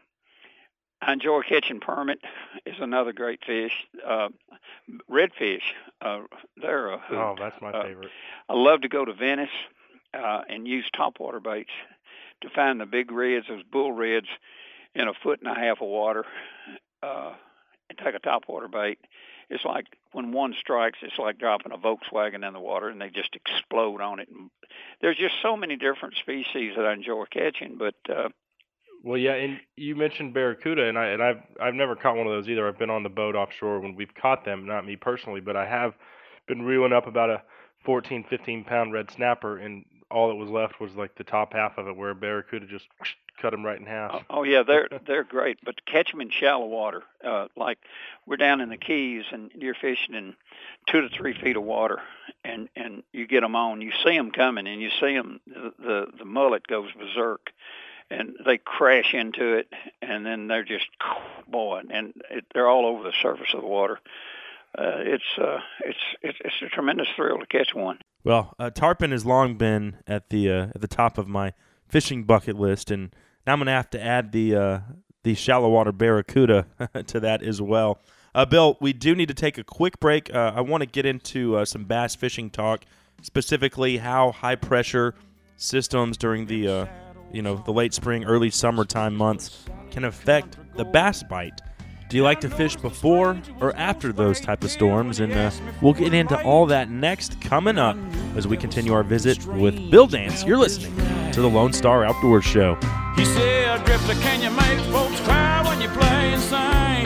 I enjoy catching permit. Is another great fish. Uh, redfish, uh, they're a hoot. Oh, that's my uh, favorite. I love to go to Venice. Uh, and use topwater baits to find the big reds, those bull reds, in a foot and a half of water, uh, and take a topwater bait. It's like when one strikes, it's like dropping a Volkswagen in the water, and they just explode on it. And there's just so many different species that I enjoy catching. But uh, well, yeah, and you mentioned barracuda, and I and I've I've never caught one of those either. I've been on the boat offshore when we've caught them, not me personally, but I have been reeling up about a fourteen, fifteen pound red snapper, and all that was left was like the top half of it, where a barracuda just cut them right in half. Oh, oh yeah, they're they're great, but to catch them in shallow water, uh, like we're down in the Keys and you're fishing in two to three feet of water, and and you get them on, you see them coming, and you see them, the the, the mullet goes berserk, and they crash into it, and then they're just boy, and it, they're all over the surface of the water. Uh, it's uh, it's it's it's a tremendous thrill to catch one. Well, uh, tarpon has long been at the uh, at the top of my fishing bucket list, and now I'm going to have to add the uh, the shallow water barracuda to that as well. Uh, Bill, we do need to take a quick break. Uh, I want to get into uh, some bass fishing talk, specifically how high pressure systems during the uh, you know the late spring, early summertime months can affect the bass bite. Do you like to fish before or after those type of storms? And uh, we'll get into all that next, coming up as we continue our visit with Bill Dance. You're listening to the Lone Star Outdoors Show. He said, Drifter, can you make folks cry when you play and sing?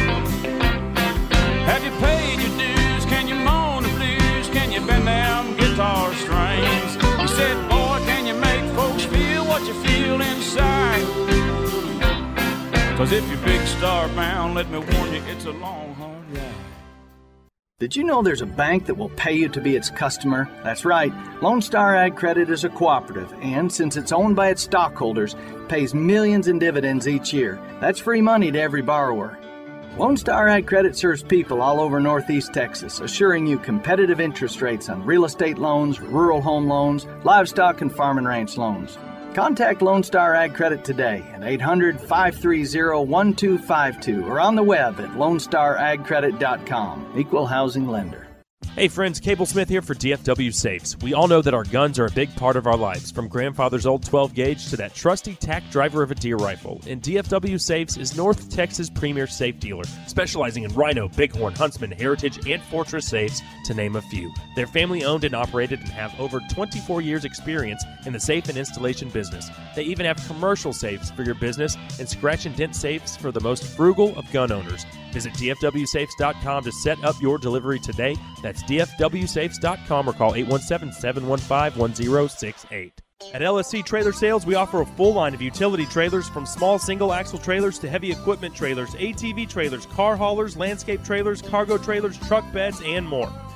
Have you paid your dues? Can you moan the blues? Can you bend them guitar strings? He said, boy, can you make folks feel what you feel inside? Cause if you're big star bound, let me warn you, it's a long, hard ride. Did you know there's a bank that will pay you to be its customer? That's right. Lone Star Ag Credit is a cooperative, and since it's owned by its stockholders, pays millions in dividends each year. That's free money to every borrower. Lone Star Ag Credit serves people all over Northeast Texas, assuring you competitive interest rates on real estate loans, rural home loans, livestock, and farm and ranch loans. Contact Lone Star Ag Credit today at eight hundred, five three zero, one two five two or on the web at lone star ag credit dot com. Equal housing lender. Hey friends, Cable Smith here for D F W Safes. We all know that our guns are a big part of our lives, from grandfather's old twelve gauge to that trusty tack driver of a deer rifle. And D F W Safes is North Texas' premier safe dealer, specializing in Rhino, Bighorn, Huntsman, Heritage, and Fortress safes, to name a few. They're family owned and operated and have over twenty-four years experience in the safe and installation business. They even have commercial safes for your business and scratch and dent safes for the most frugal of gun owners. Visit D F W safes dot com to set up your delivery today. That's D F W safes dot com or call eight one seven, seven one five, one zero six eight. At L S C Trailer Sales, we offer a full line of utility trailers, from small single-axle trailers to heavy equipment trailers, A T V trailers, car haulers, landscape trailers, cargo trailers, truck beds, and more.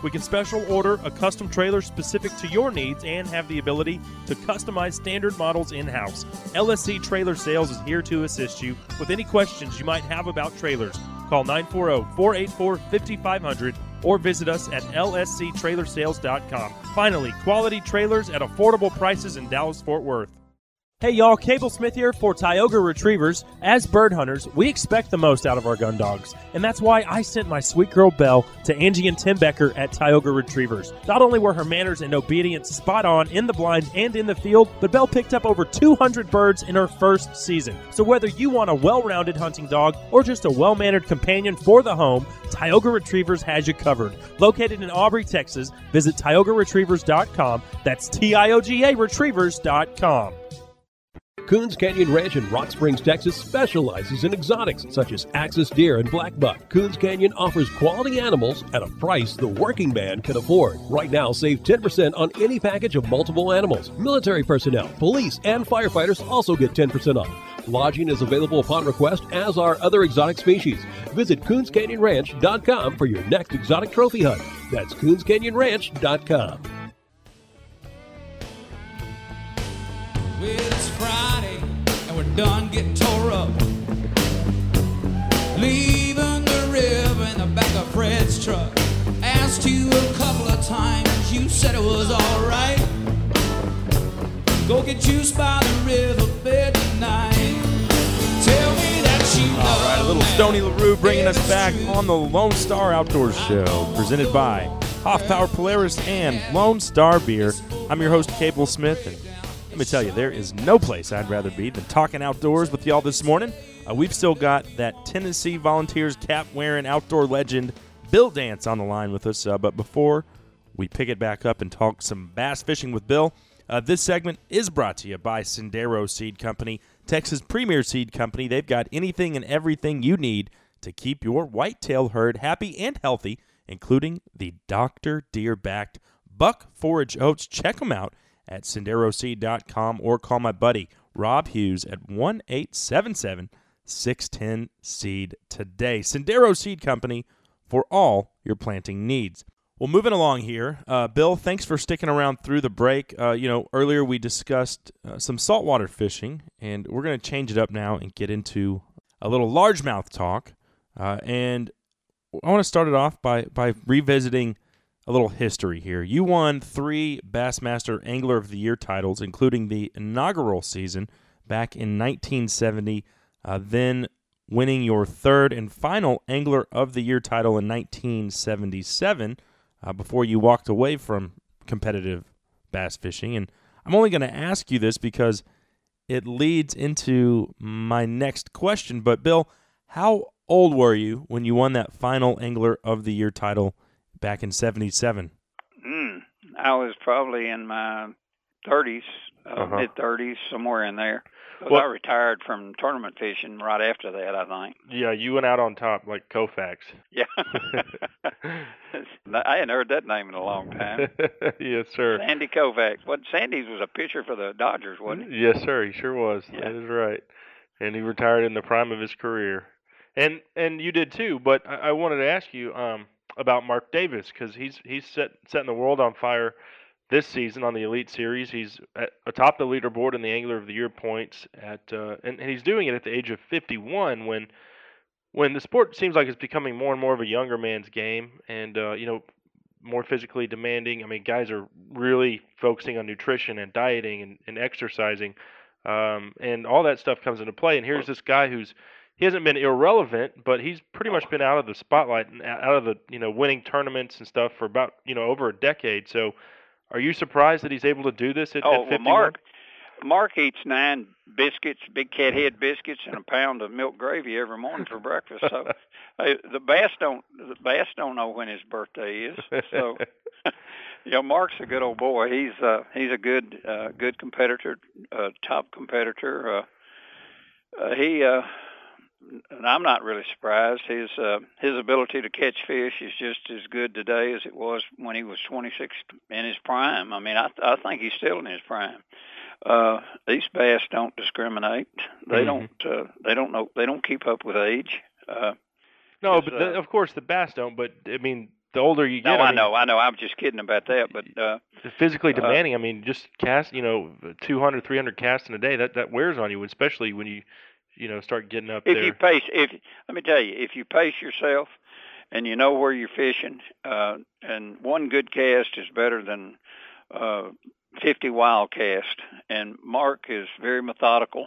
We can special order a custom trailer specific to your needs and have the ability to customize standard models in-house. L S C Trailer Sales is here to assist you with any questions you might have about trailers. Call nine four zero, four eight four, five five zero zero or visit us at L S C trailer sales dot com. Finally, quality trailers at affordable prices in Dallas-Fort Worth. Hey y'all, Cable Smith here for Tioga Retrievers. As bird hunters, we expect the most out of our gun dogs, and that's why I sent my sweet girl Belle to Angie and Tim Becker at Tioga Retrievers. Not only were her manners and obedience spot on in the blind and in the field, but Belle picked up over two hundred birds in her first season. So whether you want a well-rounded hunting dog or just a well-mannered companion for the home, Tioga Retrievers has you covered. Located in Aubrey, Texas, visit tioga retrievers dot com. That's T I O G A retrievers dot com. Coons Canyon Ranch in Rock Springs, Texas specializes in exotics such as axis deer and black buck. Coons Canyon offers quality animals at a price the working man can afford. Right now, save ten percent on any package of multiple animals. Military personnel, police, and firefighters also get ten percent off. Lodging is available upon request, as are other exotic species. Visit coons canyon ranch dot com for your next exotic trophy hunt. That's coons canyon ranch dot com. Well, it's Friday, and we're done getting tore up. Leaving the river in the back of Fred's truck. Asked you a couple of times, you said it was alright. Go get juice by the riverbed tonight. Tell me that you All right, a little Stoney LaRue bringing us back on the Lone Star Outdoors Show, presented by Hoffpauir Polaris and Lone Star Beer. I'm your host, Cable Smith, and let me tell you, there is no place I'd rather be than talking outdoors with y'all this morning. Uh, we've still got that Tennessee Volunteers cap-wearing outdoor legend, Bill Dance, on the line with us. Uh, but before we pick it back up and talk some bass fishing with Bill, uh, this segment is brought to you by Sendero Seed Company, Texas' premier seed company. They've got anything and everything you need to keep your whitetail herd happy and healthy, including the Doctor Deer-backed Buck Forage Oats. Check them out at sendero seed dot com or call my buddy Rob Hughes at one eight seven seven, six one zero, seed today. Sendero Seed Company for all your planting needs. Well, moving along here, uh, Bill, thanks for sticking around through the break. Uh, you know, earlier we discussed uh, some saltwater fishing, and we're going to change it up now and get into a little largemouth talk. Uh, and I want to start it off by, by revisiting a little history here. You won three Bassmaster Angler of the Year titles, including the inaugural season back in nineteen seventy, uh, then winning your third and final Angler of the Year title in nineteen seventy-seven, uh, before you walked away from competitive bass fishing. And I'm only going to ask you this because it leads into my next question. But, Bill, how old were you when you won that final Angler of the Year title back in seventy-seven? Mm, I was probably in my thirties, uh, Uh-huh. mid-thirties, somewhere in there. 'Cause Well- I retired from tournament fishing right after that, I think. Yeah, you went out on top like Koufax. Yeah. I hadn't heard that name in a long time. Yes, sir. Sandy Koufax. What, Sandy's was a pitcher for the Dodgers, wasn't he? Yes, sir. He sure was. Yeah. That is right. And he retired in the prime of his career. And and you did too. But I, I wanted to ask you um, about Mark Davis, because he's he's set setting the world on fire this season on the Elite Series. He's at, atop the leaderboard in the Angler of the Year points at, uh, and, and he's doing it at the age of fifty-one, when when the sport seems like it's becoming more and more of a younger man's game, and uh, you know, more physically demanding. I mean, guys are really focusing on nutrition and dieting and, and exercising, um, and all that stuff comes into play. And here's this guy who's he hasn't been irrelevant, but he's pretty much been out of the spotlight and out of the, you know, winning tournaments and stuff for about, you know, over a decade. So, are you surprised that he's able to do this at, Oh, at well, fifty-one? Mark, Mark eats nine biscuits, big cat head biscuits, and a pound of milk gravy every morning for breakfast. So, hey, the bass don't the bass don't know when his birthday is. So, you know, Mark's a good old boy. He's uh, he's a good uh, good competitor, uh, top competitor. Uh, uh, he. Uh, And I'm not really surprised. His uh, his ability to catch fish is just as good today as it was when he was twenty-six in his prime. I mean, I I think he's still in his prime. Uh, these bass don't discriminate. They Mhm. don't. Uh, they don't know. They don't keep up with age. Uh, No, Is, but the, uh, of course the bass don't. But I mean, the older you get. No, I, I mean, know, I know. I'm just kidding about that, but uh, physically uh, demanding. I mean, just cast, you know, two hundred, three hundred casts in a day. That that wears on you, especially when you, you know, start getting up if there. you pace, if let me tell you, if you pace yourself and you know where you're fishing, uh, and one good cast is better than uh, fifty wild casts. And Mark is very methodical.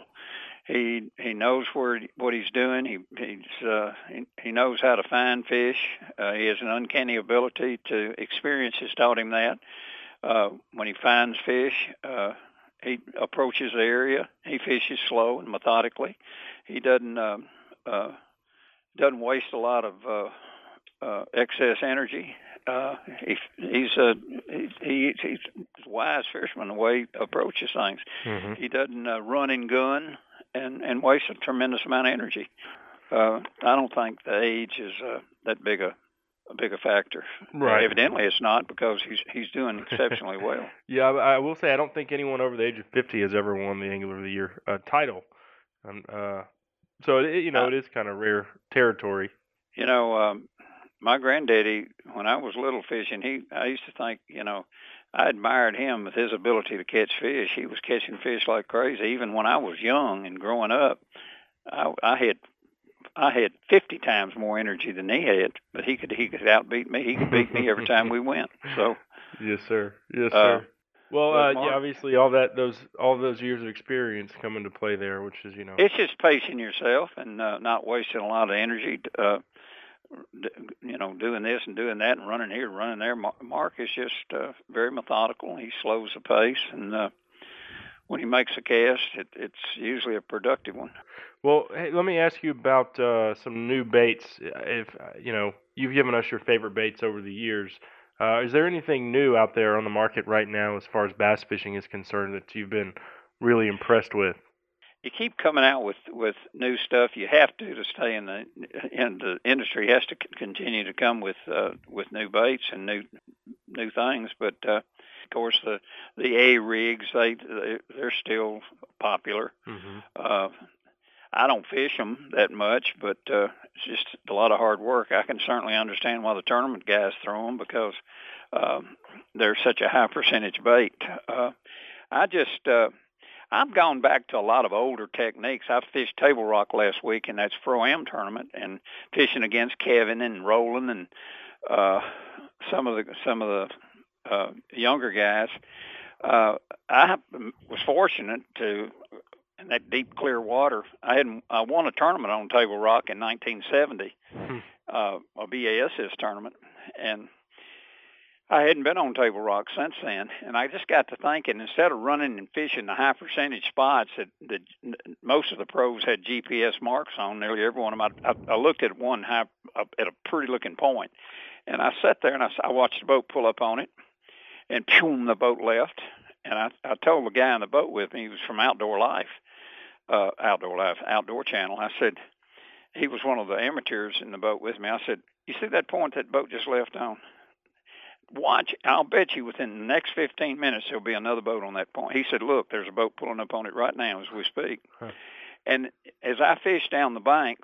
He he knows where what he's doing. He he's uh, he, he knows how to find fish. Uh, he has an uncanny ability to experience has taught him that. Uh, when he finds fish, uh, he approaches the area. He fishes slow and methodically. He doesn't uh, uh, doesn't waste a lot of uh, uh, excess energy. Uh, he, he's a he, he, he's a wise fisherman the way he approaches things. Mm-hmm. He doesn't uh, run and gun and, and waste a tremendous amount of energy. Uh, I don't think the age is uh, that big a, a big a factor. Right. Uh, evidently, it's not because he's he's doing exceptionally well. Yeah, I, I will say I don't think anyone over the age of fifty has ever won the Angler of the Year uh, title. Um, uh, so it, you know Uh, it is kind of rare territory. You know, um, my granddaddy, when I was little fishing, he I used to think, you know, I admired him with his ability to catch fish. He was catching fish like crazy. Even when I was young and growing up, I, I had I had fifty times more energy than he had, but he could he could outbeat me. He could beat me every time we went. So, yes, sir. Yes, uh, sir. Well, but uh, Mark- yeah, obviously all that those all those years of experience come into play there, which is you know. it's just pacing yourself and uh, not wasting a lot of energy. Uh, d- you know, doing this and doing that and running here, running there. Mar- Mark is just uh, very methodical. He slows the pace, and uh, when he makes a cast, it, it's usually a productive one. Well, hey, let me ask you about uh, some new baits. If uh, you know, you've given us your favorite baits over the years. Uh, is there anything new out there on the market right now as far as bass fishing is concerned that you've been really impressed with? You keep coming out with, with new stuff. You have to to stay in the in the industry. Has to c- continue to come with uh, with new baits and new new things. But uh, of course, the the A rigs they they're still popular. Mm-hmm. Uh, I don't fish them that much, but uh, it's just a lot of hard work. I can certainly understand why the tournament guys throw them because um, they're such a high percentage bait. Uh, I just uh, I've gone back to a lot of older techniques. I fished Table Rock last week, and that's Pro-Am tournament, and fishing against Kevin and Roland and uh, some of the some of the uh, younger guys. Uh, I was fortunate to. In that deep, clear water, I had I won a tournament on Table Rock in nineteen seventy, Hmm. uh, a B A S S tournament, and I hadn't been on Table Rock since then. And I just got to thinking, instead of running and fishing the high percentage spots that, that most of the pros had G P S marks on, nearly every one of them, I, I looked at one high, at a pretty looking point, and I sat there and I, I watched the boat pull up on it, and boom, the boat left. And I, I told the guy in the boat with me, he was from Outdoor Life. Uh, Outdoor Life, Outdoor Channel. I said, he was one of the amateurs in the boat with me. I said, you see that point that boat just left on? Watch, I'll bet you within the next fifteen minutes there'll be another boat on that point. He said, look, there's a boat pulling up on it right now as we speak. Huh. And as I fished down the bank,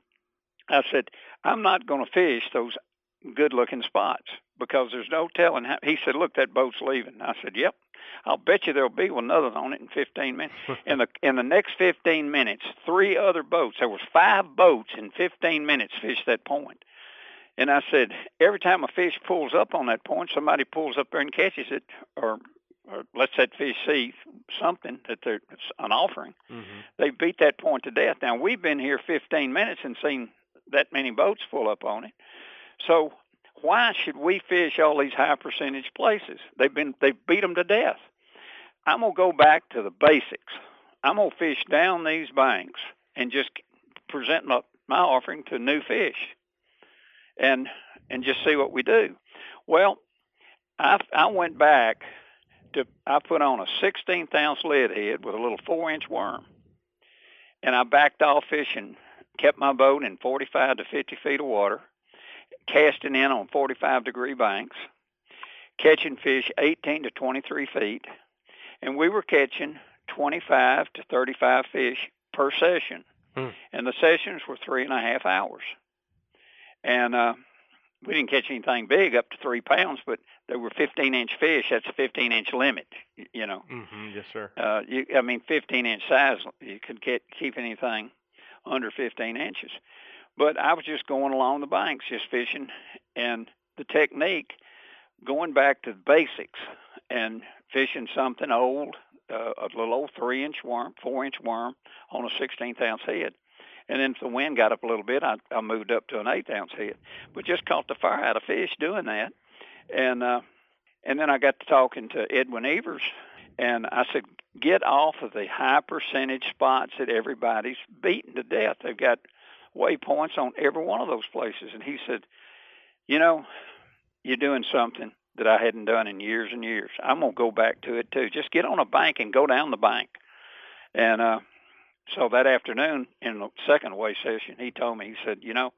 I said, I'm not going to fish those good-looking spots because there's no telling how. He said, look, that boat's leaving. I said, yep. I'll bet you there'll be another on it in fifteen minutes. In the in the next fifteen minutes, three other boats. There was five boats in fifteen minutes fished that point. And I said, every time a fish pulls up on that point, somebody pulls up there and catches it, or, or lets that fish see something that they're it's an offering. Mm-hmm. They beat that point to death. Now we've been here fifteen minutes and seen that many boats pull up on it. So why should we fish all these high percentage places? They've been they beat them to death. I'm gonna go back to the basics. I'm gonna fish down these banks and just present my, my offering to new fish, and and just see what we do. Well, I I went back to I put on a sixteenth ounce lead head with a little four inch worm, and I backed off fishing, kept my boat in forty-five to fifty feet of water, casting in on forty-five degree banks, catching fish eighteen to twenty-three feet, and we were catching twenty-five to thirty-five fish per session. Hmm. And the sessions were three and a half hours. And uh, we didn't catch anything big up to three pounds, but there were fifteen-inch fish. That's a fifteen-inch limit, you know. Mm-hmm. Yes, sir. Uh, you, I mean, fifteen-inch size, you could get, keep anything under fifteen inches. But I was just going along the banks, just fishing, and the technique, going back to the basics and fishing something old, uh, a little old three-inch worm, four-inch worm on a sixteenth ounce head. And then if the wind got up a little bit, I, I moved up to an eighth ounce head. But just caught the fire out of fish doing that. And uh, and then I got to talking to Edwin Evers, and I said, get off of the high percentage spots that everybody's beaten to death. They've got waypoints on every one of those places. And he said, you know, you're doing something that I hadn't done in years and years. I'm going to go back to it, too. Just get on a bank and go down the bank. And uh, so that afternoon in the second weigh session, he told me, he said, you know,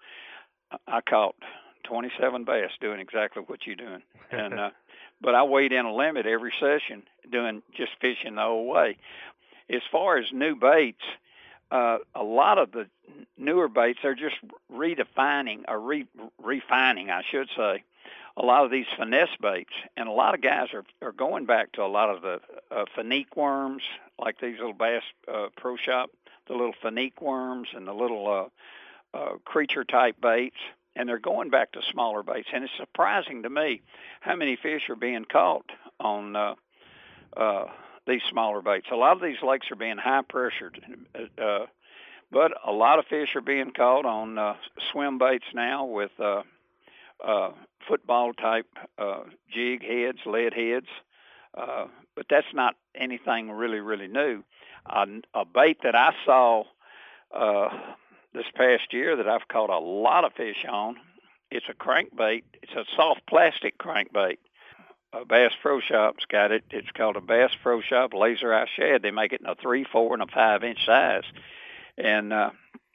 I caught twenty-seven bass doing exactly what you're doing. And uh, but I weighed in a limit every session doing just fishing the old way. As far as new baits, uh, a lot of the newer baits, they're just redefining or re- refining, I should say, a lot of these finesse baits. And a lot of guys are, are going back to a lot of the uh, finique worms, like these little Bass uh, Pro Shop, the little finique worms and the little uh, uh, creature-type baits. And they're going back to smaller baits. And it's surprising to me how many fish are being caught on uh, uh, these smaller baits. A lot of these lakes are being high-pressured, uh, but a lot of fish are being caught on uh, swim baits now with uh, uh, football-type uh, jig heads, lead heads. Uh, but that's not anything really, really new. Uh, a bait that I saw uh, this past year that I've caught a lot of fish on, it's a crankbait. It's a soft plastic crankbait. Uh, Bass Pro Shop's got it. It's called a Bass Pro Shop Laser Eye Shad. They make it in a three, four, and a five-inch size. And uh,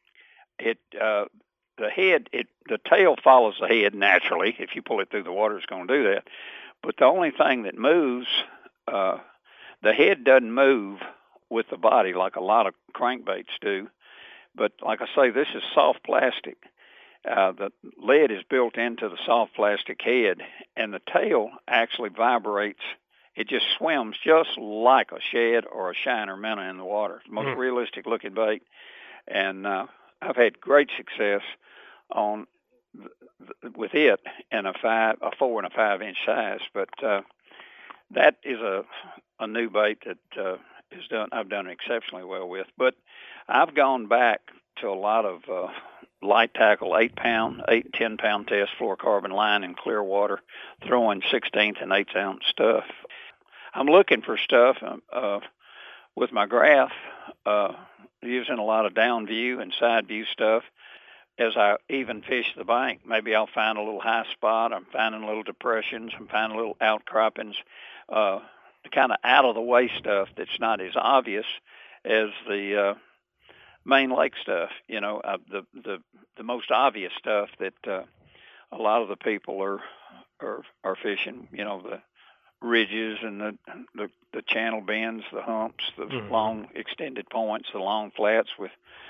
it uh, the head, it the tail follows the head naturally. If you pull it through the water, it's going to do that. But the only thing that moves, uh, the head doesn't move with the body like a lot of crankbaits do. But like I say, this is soft plastic. Uh, the lead is built into the soft plastic head, and the tail actually vibrates. It just swims just like a shad or a shiner minnow in the water. It's the most mm. realistic looking bait. And uh, I've had great success on th- th- with it in a five, a four and a five inch size. But uh, that is a a new bait that uh, is done. I've done exceptionally well with. But I've gone back to a lot of uh, light tackle, eight pound, eight, ten pound test fluorocarbon line in clear water, throwing sixteenth and eighth ounce stuff. I'm looking for stuff uh, with my graph, uh, using a lot of down view and side view stuff. As I even fish the bank, maybe I'll find a little high spot. I'm finding little depressions. I'm finding little outcroppings, uh, kind of out of the way stuff that's not as obvious as the uh, main lake stuff. You know, uh, the the the most obvious stuff that uh, a lot of the people are are are fishing. You know, the ridges and the the, the channel bends, the humps, the mm-hmm. long extended points, the long flats with.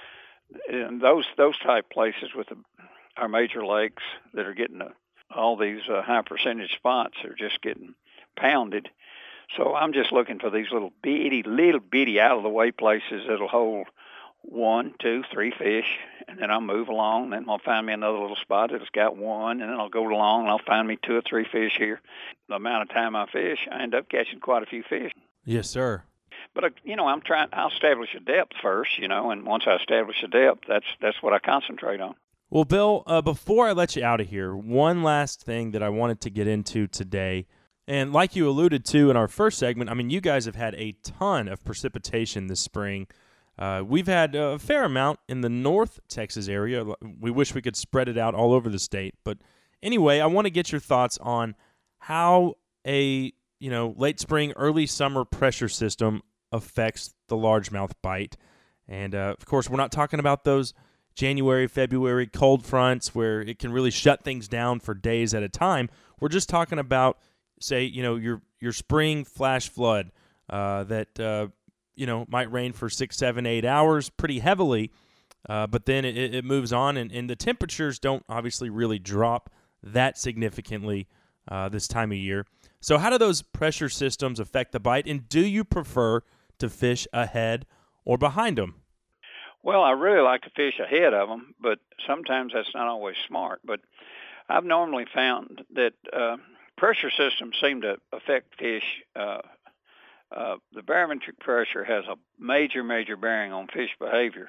And those those type places with the, our major lakes that are getting a, all these uh, high percentage spots are just getting pounded. So I'm just looking for these little bitty, little bitty out of the way places that'll hold one, two, three fish, and then I'll move along. Then I'll find me another little spot that's got one, and then I'll go along and I'll find me two or three fish here. The amount of time I fish, I end up catching quite a few fish. Yes, sir. But, uh, you know, I'm trying, I'll establish a depth first, you know, and once I establish a depth, that's that's what I concentrate on. Well, Bill, uh, before I let you out of here, one last thing that I wanted to get into today, and like you alluded to in our first segment, I mean, you guys have had a ton of precipitation this spring. Uh, we've had a fair amount in the North Texas area. We wish we could spread it out all over the state. But anyway, I want to get your thoughts on how a, you know, late spring, early summer pressure system affects the largemouth bite. And, uh, of course, we're not talking about those January, February cold fronts where it can really shut things down for days at a time. We're just talking about, say, you know, your your spring flash flood uh, that, uh, you know, might rain for six, seven, eight hours pretty heavily, uh, but then it, it moves on, and, and the temperatures don't obviously really drop that significantly uh, this time of year. So how do those pressure systems affect the bite, and do you prefer to fish ahead or behind them? Well, I really like to fish ahead of them, but sometimes that's not always smart. But I've normally found that uh, pressure systems seem to affect fish. Uh, uh, the barometric pressure has a major, major bearing on fish behavior.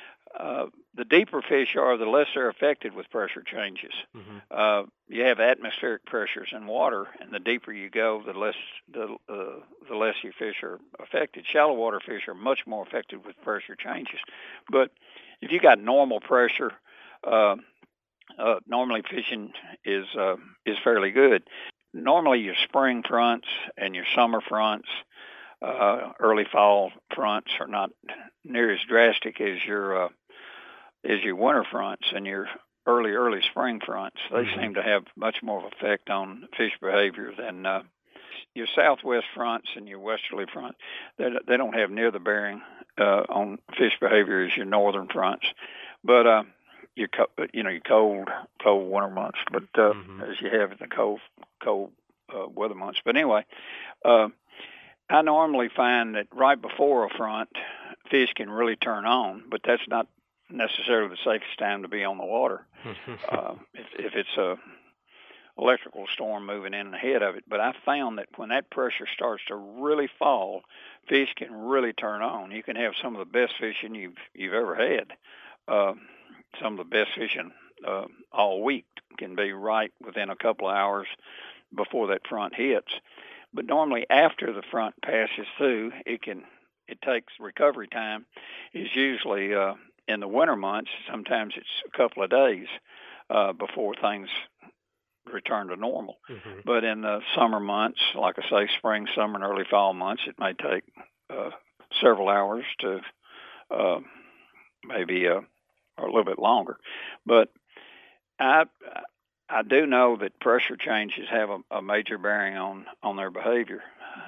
Uh, the deeper fish are, the less they're affected with pressure changes. Mm-hmm. Uh, you have atmospheric pressures in water, and the deeper you go, the less the uh, the less your fish are affected. Shallow water fish are much more affected with pressure changes. But if you got normal pressure, uh, uh, normally fishing is uh, is fairly good. Normally your spring fronts and your summer fronts, uh, early fall fronts are not near as drastic as your uh, as your winter fronts and your early early spring fronts. They mm-hmm. seem to have much more of effect on fish behavior than uh, your southwest fronts and your westerly fronts. They they don't have near the bearing uh, on fish behavior as your northern fronts, but uh, your co- you know your cold cold winter months, but uh, mm-hmm. as you have in the cold cold uh, weather months. But anyway. Uh, I normally find that right before a front, fish can really turn on, but that's not necessarily the safest time to be on the water. uh, if, if it's a electrical storm moving in ahead of it. But I found that when that pressure starts to really fall, fish can really turn on. You can have some of the best fishing you've you've ever had. Uh, some of the best fishing uh, all week can be right within a couple of hours before that front hits. But normally after the front passes through, it can it takes recovery time is usually uh, in the winter months. Sometimes it's a couple of days uh, before things return to normal. Mm-hmm. But in the summer months, like I say, spring, summer, and early fall months, it may take uh, several hours to uh, maybe uh, or a little bit longer. But I. I do know that pressure changes have a, a major bearing on, on their behavior.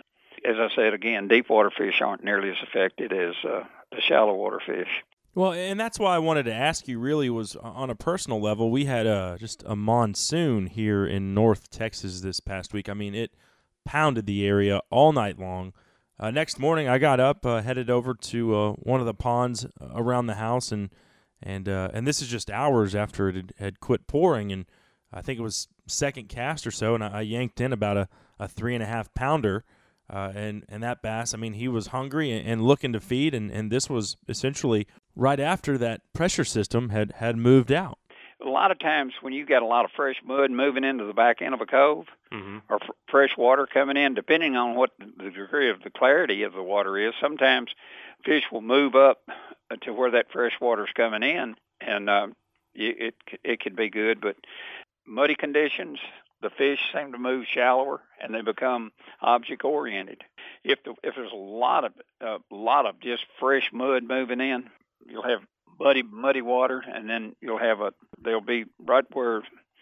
As I said, again, deep water fish aren't nearly as affected as uh, the shallow water fish. Well, and that's why I wanted to ask you really was on a personal level. We had a, just a monsoon here in North Texas this past week. I mean, it pounded the area all night long. Uh, next morning, I got up, uh, headed over to uh, one of the ponds around the house, and and uh, and this is just hours after it had, had quit pouring, and I think it was second cast or so, and I, I yanked in about a, a three and a half pounder, uh, and and that bass, I mean, he was hungry and, and looking to feed, and, and this was essentially right after that pressure system had, had moved out. A lot of times when you got a lot of fresh mud moving into the back end of a cove, mm-hmm. or f- fresh water coming in, depending on what the degree of the clarity of the water is, sometimes fish will move up to where that fresh water's coming in, and uh, it it could be good, but muddy conditions, the fish seem to move shallower and they become object oriented. If the, if there's a lot of a uh, lot of just fresh mud moving in, you'll have muddy muddy water, and then you'll have a there'll be right where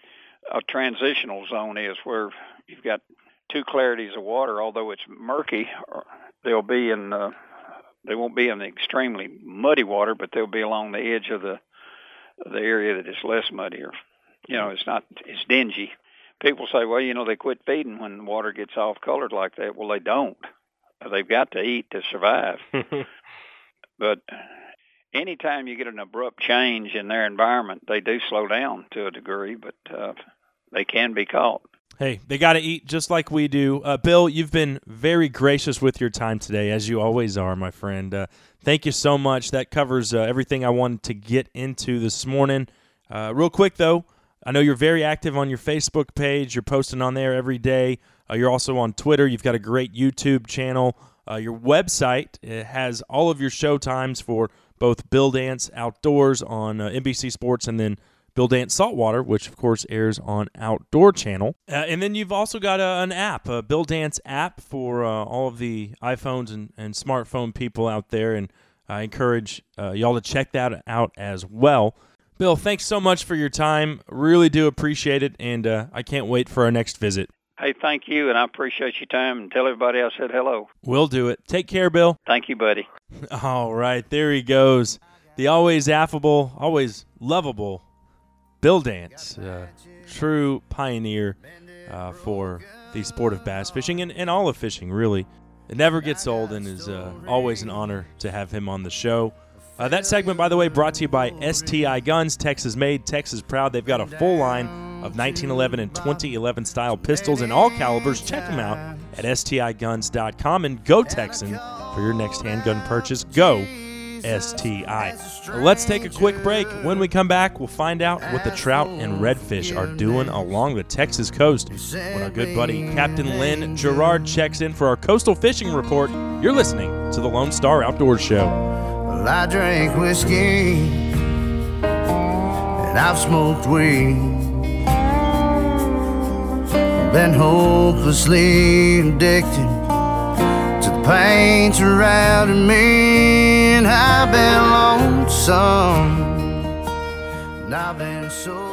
a transitional zone is, where you've got two clarities of water. Although it's murky, they'll be in uh, they won't be in the extremely muddy water, but they'll be along the edge of the the area that is less muddy, or you know, it's not, it's dingy. People say, well, you know, they quit feeding when the water gets off-colored like that. Well, they don't. They've got to eat to survive. But anytime you get an abrupt change in their environment, they do slow down to a degree, but uh, they can be caught. Hey, they got to eat just like we do. Uh, Bill, you've been very gracious with your time today, as you always are, my friend. Uh, thank you so much. That covers uh, everything I wanted to get into this morning. Uh, real quick, though, I know you're very active on your Facebook page. You're posting on there every day. Uh, you're also on Twitter. You've got a great YouTube channel. Uh, your website it has all of your show times for both Bill Dance Outdoors on uh, N B C Sports, and then Bill Dance Saltwater, which, of course, airs on Outdoor Channel. Uh, and then you've also got a, an app, a Bill Dance app for uh, all of the iPhones and, and smartphone people out there, and I encourage uh, y'all to check that out as well. Bill, thanks so much for your time. Really do appreciate it, and uh, I can't wait for our next visit. Hey, thank you, and I appreciate your time, and tell everybody I said hello. We'll do it. Take care, Bill. Thank you, buddy. All right, there he goes. The always affable, always lovable Bill Dance. Uh, true pioneer uh, for the sport of bass fishing and, and all of fishing, really. It never gets old and is uh, always an honor to have him on the show. Uh, that segment, by the way, brought to you by S T I Guns, Texas made, Texas proud. They've got a full line of nineteen eleven and twenty eleven style pistols in all calibers. Check them out at S T I guns dot com and go Texan for your next handgun purchase. Go S T I. Let's take a quick break. When we come back, we'll find out what the trout and redfish are doing along the Texas coast when our good buddy Captain Lynn Gerard checks in for our coastal fishing report. You're listening to the Lone Star Outdoors Show. Well, I drank whiskey and I've smoked weed, been hopelessly addicted to the pain surrounding me, and I've been lonesome, and I've been so.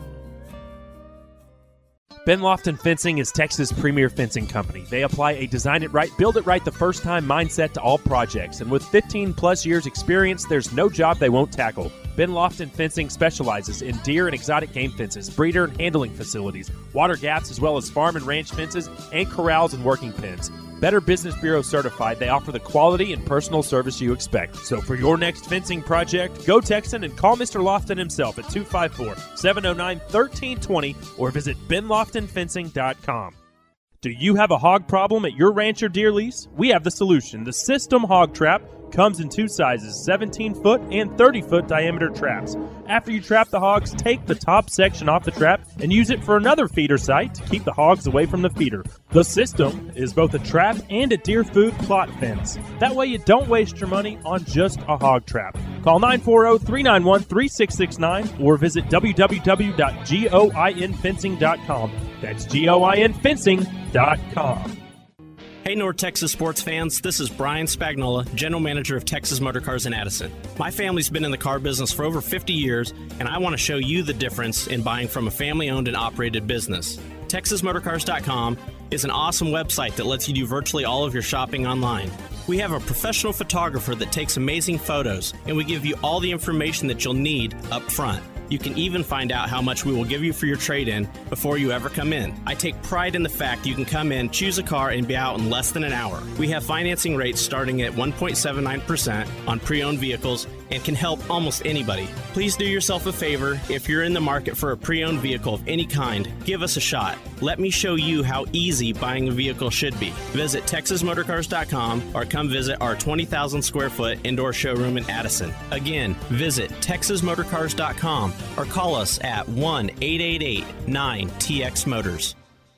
Ben Lofton Fencing is Texas' premier fencing company. They apply a design it right, build it right the first time mindset to all projects. And with fifteen plus years experience, there's no job they won't tackle. Ben Lofton Fencing specializes in deer and exotic game fences, breeder and handling facilities, water gaps, as well as farm and ranch fences, and corrals and working pens. Better Business Bureau certified, they offer the quality and personal service you expect. So for your next fencing project, go Texan and call Mister Lofton himself at two five four, seven oh nine, one three two oh or visit ben lofton fencing dot com. Do you have a hog problem at your ranch or deer lease? We have the solution. The System Hog Trap comes in two sizes, seventeen foot and thirty foot diameter traps. After you trap the hogs, take the top section off the trap and use it for another feeder site to keep the hogs away from the feeder. The System is both a trap and a deer food plot fence. That way you don't waste your money on just a hog trap. Call nine four zero, three nine one, three six six nine or visit w w w dot goin fencing dot com. That's goin fencing dot com. Hey North Texas sports fans, this is Brian Spagnola, General Manager of Texas Motor Cars in Addison. My family's been in the car business for over fifty years, and I want to show you the difference in buying from a family-owned and operated business. Texas Motor Cars dot com is an awesome website that lets you do virtually all of your shopping online. We have a professional photographer that takes amazing photos, and we give you all the information that you'll need up front. You can even find out how much we will give you for your trade-in before you ever come in. I take pride in the fact you can come in, choose a car, and be out in less than an hour. We have financing rates starting at one point seven nine percent on pre-owned vehicles and can help almost anybody. Please do yourself a favor. If you're in the market for a pre-owned vehicle of any kind, give us a shot. Let me show you how easy buying a vehicle should be. Visit Texas Motor Cars dot com or come visit our twenty thousand square foot indoor showroom in Addison. Again, visit Texas Motor Cars dot com or call us at one eight eight eight, nine T X Motors.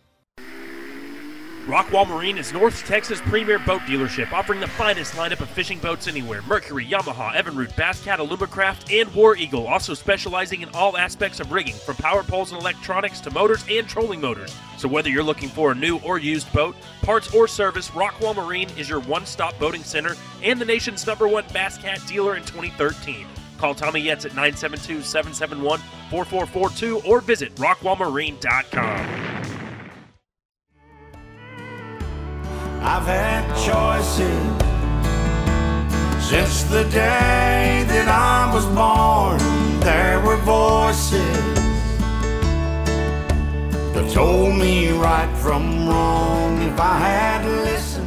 Rockwall Marine is North Texas' premier boat dealership, offering the finest lineup of fishing boats anywhere. Mercury, Yamaha, Evinrude, Basscat, Alumacraft, and War Eagle. Also specializing in all aspects of rigging, from power poles and electronics to motors and trolling motors. So whether you're looking for a new or used boat, parts or service, Rockwall Marine is your one-stop boating center and the nation's number one Basscat dealer in twenty thirteen. Call Tommy Yates at nine seven two, seven seven one, four four four two or visit rockwall marine dot com. I've had choices since the day that I was born. There were voices that told me right from wrong. If I had listened.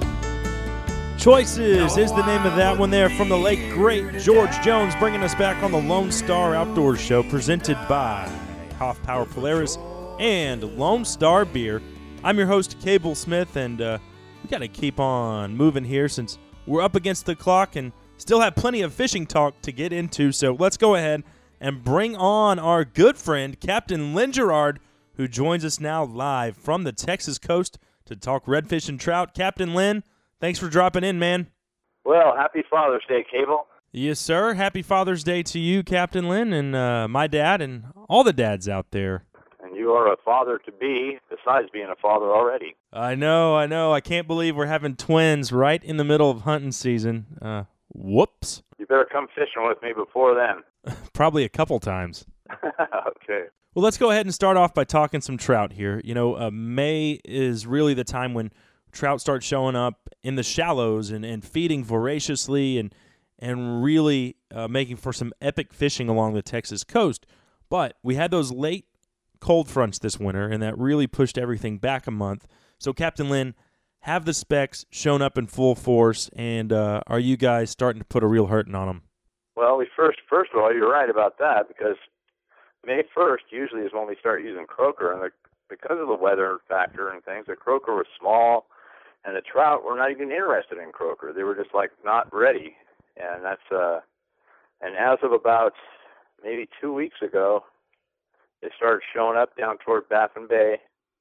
Choices is the name of that one there from the late great George Jones, bringing us back on the Lone Star Outdoors Show, presented by Hoff Power Polaris and Lone Star Beer. I'm your host, Cable Smith, and uh, we got to keep on moving here since we're up against the clock and still have plenty of fishing talk to get into. So let's go ahead and bring on our good friend, Captain Lynn Gerard, who joins us now live from the Texas coast to talk redfish and trout. Captain Lynn, thanks for dropping in, man. Well, happy Father's Day, Cable. Yes, sir. Happy Father's Day to you, Captain Lynn, and uh, my dad and all the dads out there. And you are a father-to-be, besides being a father already. I know, I know. I can't believe we're having twins right in the middle of hunting season. Uh, whoops. You better come fishing with me before then. Probably a couple times. Okay. Well, let's go ahead and start off by talking some trout here. You know, uh, May is really the time when trout start showing up in the shallows and, and feeding voraciously and and really uh, making for some epic fishing along the Texas coast. But we had those late cold fronts this winter, and that really pushed everything back a month. So, Captain Lynn, have the specs shown up in full force, and uh, are you guys starting to put a real hurting on them? Well, we first, first of all, you're right about that, because May first usually is when we start using croaker, and the, because of the weather factor and things, the croaker was small, and the trout were not even interested in croaker. They were just like not ready, and that's uh, and as of about maybe two weeks ago, they started showing up down toward Baffin Bay,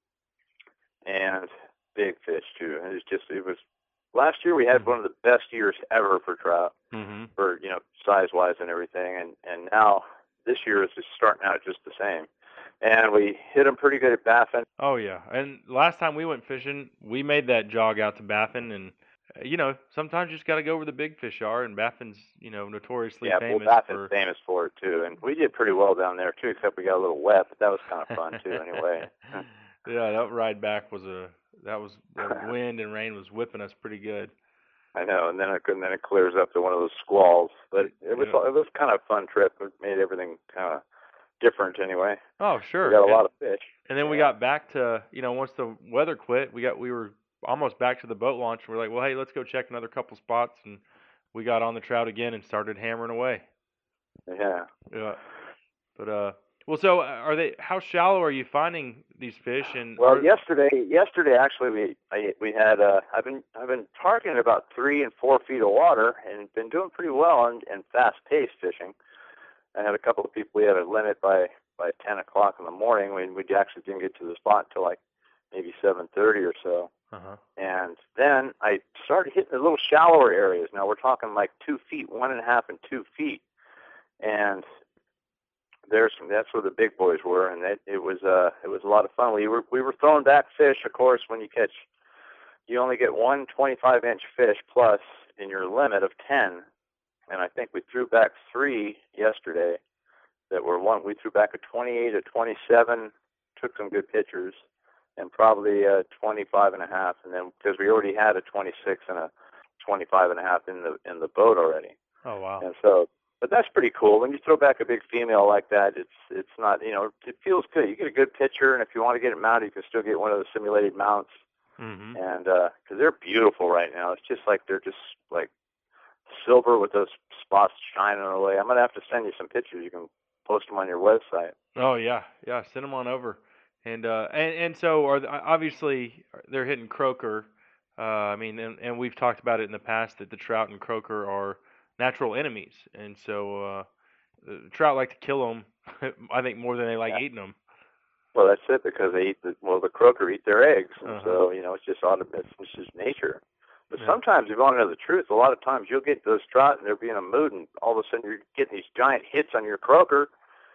and big fish too. And it's just it was last year we had one of the best years ever for trout, mm-hmm. for you know size wise and everything, and and now this year is just starting out just the same. And we hit them pretty good at Baffin. Oh, yeah. And last time we went fishing, we made that jog out to Baffin. And, uh, you know, sometimes you just got to go where the big fish are. And Baffin's, you know, notoriously yeah, famous well, Baffin's for... famous for it, too. And we did pretty well down there, too, except we got a little wet. But that was kind of fun, too, anyway. Yeah, that ride back was a... That was... The wind and rain was whipping us pretty good. I know. And then it, and then it clears up to one of those squalls. But it was, yeah. it was kind of a fun trip. It made everything kind of different anyway. Oh, sure. We got a and, lot of fish. And then yeah. we got back to, you know, once the weather quit, we got we were almost back to the boat launch. We're like, well, hey, let's go check another couple spots, and we got on the trout again and started hammering away. Yeah. Yeah. But uh, well, so are they? How shallow are you finding these fish? And well, are, yesterday, yesterday actually, we I, we had uh, I've been I've been targeting about three and four feet of water, and been doing pretty well on and fast paced fishing. I had a couple of people, we had a limit by, by ten o'clock in the morning. We, we actually didn't get to the spot until like maybe seven thirty or so. Uh-huh. And then I started hitting the little shallower areas. Now we're talking like two feet, one and a half and two feet. And there's some, that's where the big boys were. And it, it was, uh, it was a lot of fun. We were, we were throwing back fish. Of course, when you catch, you only get one twenty-five inch fish plus in your limit of ten. And I think we threw back three yesterday that were one. We threw back a twenty-eight, a twenty-seven, took some good pictures, and probably a twenty-five and a half. And then because we already had a twenty-six and a twenty-five and a half in the in the boat already. Oh wow! And so, but that's pretty cool. When you throw back a big female like that, it's it's not you know it feels good. You get a good picture, and if you want to get it mounted, you can still get one of the simulated mounts. Mm-hmm. And because uh, they're beautiful right now, it's just like they're just like silver with those spots shining away. I'm gonna have to send you some pictures. You can post them on your website. Oh yeah, yeah. Send them on over. And uh, and and so are obviously they're hitting croaker. Uh, I mean, and, and we've talked about it in the past that the trout and croaker are natural enemies, and so uh, the trout like to kill them. I think more than they like yeah. eating them. Well, that's it because they eat the well the croaker eat their eggs, and uh-huh. so you know it's just automatic. It's just nature. But yeah. sometimes, if you want to know the truth, a lot of times you'll get those trout and they'll be in a mood, and all of a sudden you're getting these giant hits on your croaker,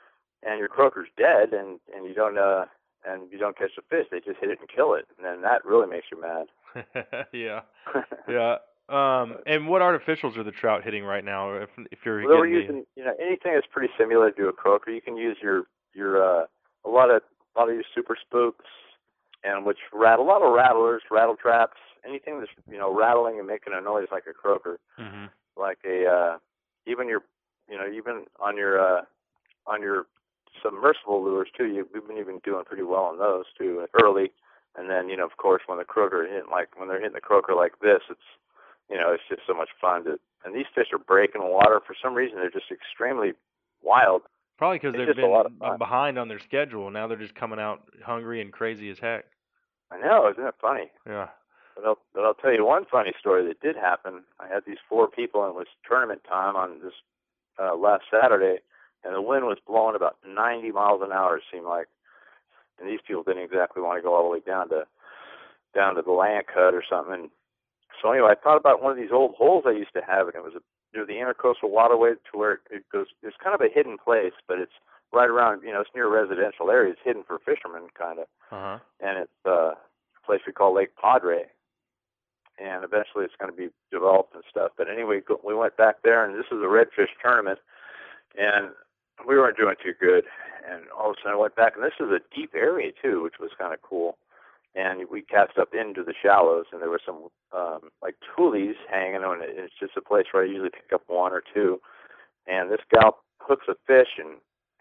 and your croaker's dead, and and you don't uh and you don't catch the fish. They just hit it and kill it, and then that really makes you mad. yeah, yeah. Um, and what artificials are the trout hitting right now? If if you're well, we're getting using you know anything that's pretty similar to a croaker, you can use your your uh a lot of a lot of your super spooks, and which rattle a lot of rattlers, rattle traps. Anything that's you know rattling and making a noise like a croaker, mm-hmm. like a uh, even your you know even on your uh, on your submersible lures too. You, we've been even doing pretty well on those too early, and then you know of course when the croaker hit like when they're hitting the croaker like this, it's you know it's just so much fun to. And these fish are breaking water for some reason. They're just extremely wild. Probably because they've just been behind on their schedule. Now they're just coming out hungry and crazy as heck. I know, isn't it funny? Yeah. But I'll, but I'll tell you one funny story that did happen. I had these four people, and it was tournament time on this uh, last Saturday, and the wind was blowing about ninety miles an hour, it seemed like. And these people didn't exactly want to go all the way down to down to the land cut or something. And so anyway, I thought about one of these old holes I used to have, and it was a, near the Intercoastal Waterway to where it goes. It's kind of a hidden place, but it's right around, you know, it's near a residential area. It's hidden for fishermen, kind of. Uh-huh. And it's uh, a place we call Lake Padre. And eventually it's going to be developed and stuff. But anyway, we went back there, and this is a redfish tournament, and we weren't doing too good. And all of a sudden I went back, and this is a deep area, too, which was kind of cool. And we cast up into the shallows, and there were some, um, like, toolies hanging on it. It's just a place where I usually pick up one or two. And this gal hooks a fish, and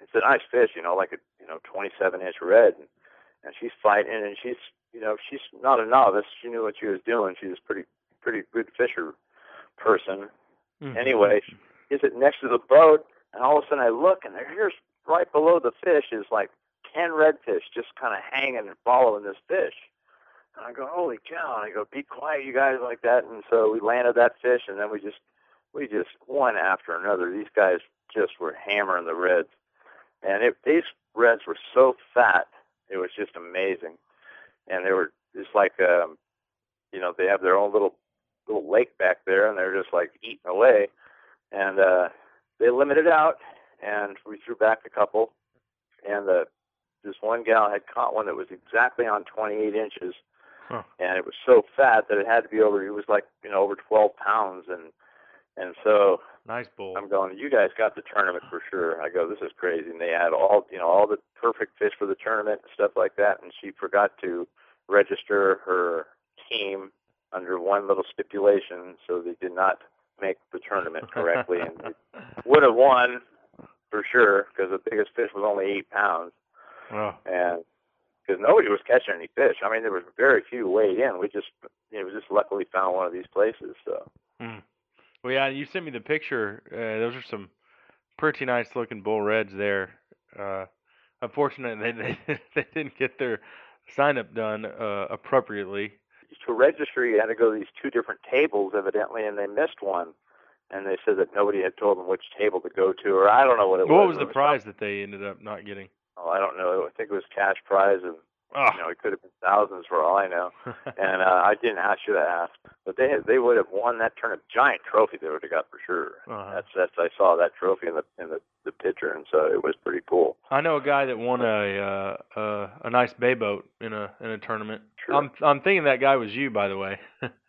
it's a nice fish, you know, like a you know twenty-seven inch red, and, and she's fighting, and she's you know she's not a novice. She knew what she was doing. She was pretty pretty good fisher person. Mm-hmm. Anyway, she is next to the boat, and all of a sudden I look, and here's right below the fish is like ten redfish just kind of hanging and following this fish. And I go, holy cow! And I go, be quiet, you guys, like that. And so we landed that fish, and then we just we just one after another. These guys just were hammering the reds, and it, these reds were so fat, it was just amazing. And they were just like, um, you know, they have their own little little lake back there, and they're just like eating away. And uh, they limited out, and we threw back a couple, and uh, this one gal had caught one that was exactly on twenty-eight inches, huh. and it was so fat that it had to be over. It was like you know over twelve pounds, and and so nice bull. I'm going, you guys got the tournament for sure. I go, this is crazy. And they had all you know all the perfect fish for the tournament and stuff like that, and she forgot to register her team under one little stipulation, so they did not make the tournament correctly, and they would have won for sure because the biggest fish was only eight pounds. Wow. And because nobody was catching any fish. I mean, there was very few weighed in. We just, you know, we just luckily found one of these places. So. Mm. Well, yeah, you sent me the picture. Uh, those are some pretty nice looking bull reds there. Uh, unfortunately, they, they they didn't get their sign up done uh, appropriately. To register, you had to go to these two different tables, evidently, and they missed one. And they said that nobody had told them which table to go to, or I don't know what it what was. What was the prize that they ended up not getting? Oh, I don't know. I think it was cash prize, and oh. you know, it could have been thousands for all I know. and uh, I didn't. I should have asked, but they they would have won that tournament. Giant trophy they would have got for sure. Uh-huh. That's that's. I saw that trophy in the in the, the picture, and so it was pretty cool. I know a guy that won a uh, uh, a nice bay boat in a in a tournament. Sure. I'm I'm thinking that guy was you, by the way.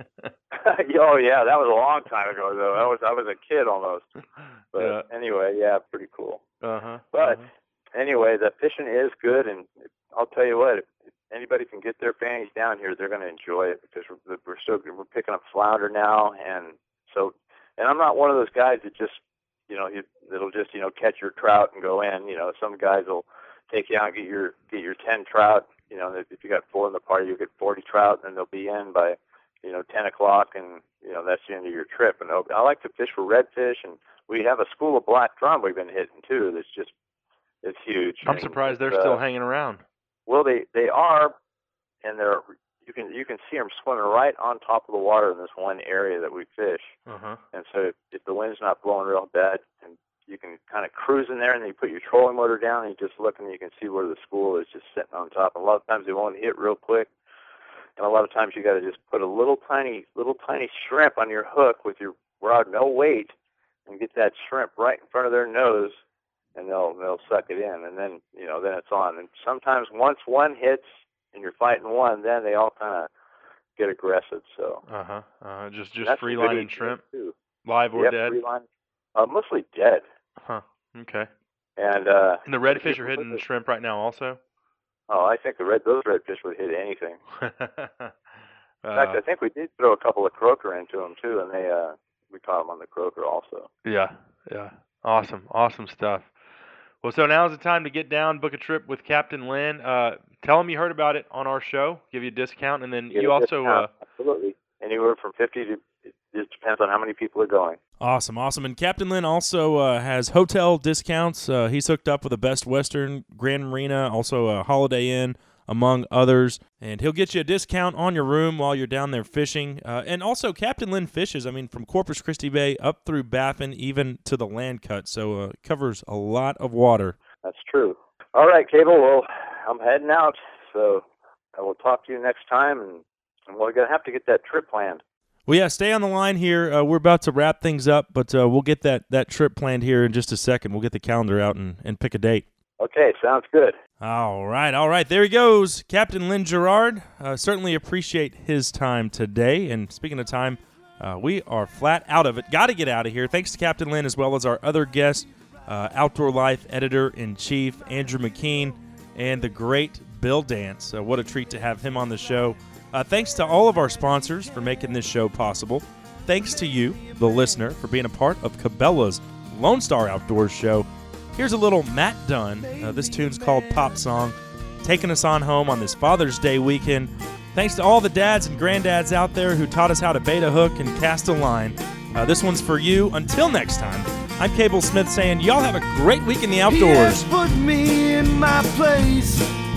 Oh yeah, that was a long time ago though. I was I was a kid almost. But yeah. anyway, yeah, pretty cool. Uh huh. But uh-huh. anyway, the fishing is good, and I'll tell you what, if anybody can get their fannies down here, they're going to enjoy it because we're we're so we're picking up flounder now, and so and I'm not one of those guys that just you know you, that'll just you know catch your trout and go in. You know, some guys will take you out and get your get your ten trout. You know, if you got four in the party, you get forty trout, and they'll be in by you know ten o'clock, and you know that's the end of your trip. And I like to fish for redfish, and we have a school of black drum we've been hitting too. That's just it's huge. I'm and surprised they're uh, still hanging around. Well, they they are, and they're you can you can see them swimming right on top of the water in this one area that we fish. Uh-huh. And so if, if the wind's not blowing real bad, and you can kind of cruise in there, and then you put your trolling motor down, and you just look, and you can see where the school is just sitting on top. And a lot of times they won't hit real quick, and a lot of times you got to just put a little tiny little tiny shrimp on your hook with your rod, no weight, and get that shrimp right in front of their nose. And they'll they'll suck it in, and then you know then it's on. And sometimes once one hits and you're fighting one, then they all kind of get aggressive. So uh huh, uh just just free lining shrimp, too. Live or yep, dead? Free line, uh, mostly dead. Huh. Okay. And uh, and the redfish are hitting the shrimp right now, also. Oh, I think the red those redfish would hit anything. uh, in fact, I think we did throw a couple of croaker into them too, and they uh we caught them on the croaker also. Yeah, yeah, awesome, awesome stuff. Well, so now's the time to get down, book a trip with Captain Lynn. Uh, tell him you heard about it on our show, give you a discount, and then Get you also uh, absolutely anywhere from fifty to it just depends on how many people are going. Awesome, awesome. And Captain Lynn also uh, has hotel discounts. Uh, he's hooked up with a Best Western, Grand Marina, also a Holiday Inn, among others. And he'll get you a discount on your room while you're down there fishing. Uh, and also, Captain Lynn fishes, I mean, from Corpus Christi Bay up through Baffin, even to the land cut. So uh, covers a lot of water. That's true. All right, Cable. Well, I'm heading out. So I will talk to you next time. And, and we're going to have to get that trip planned. Well, yeah, stay on the line here. Uh, we're about to wrap things up, but uh, we'll get that, that trip planned here in just a second. We'll get the calendar out and, and pick a date. Okay, sounds good. All right, all right. There he goes, Captain Lynn Gerard. Uh, certainly appreciate his time today. And speaking of time, uh, we are flat out of it. Got to get out of here. Thanks to Captain Lynn as well as our other guest, uh, Outdoor Life Editor-in-Chief Andrew McKean, and the great Bill Dance. Uh, what a treat to have him on the show. Uh, thanks to all of our sponsors for making this show possible. Thanks to you, the listener, for being a part of Cabela's Lone Star Outdoors show. Here's a little Matt Dunn. Uh, this tune's called Pop Song, taking us on home on this Father's Day weekend. Thanks to all the dads and granddads out there who taught us how to bait a hook and cast a line. Uh, this one's for you. Until next time, I'm Cable Smith saying y'all have a great week in the outdoors. He has put me in my place.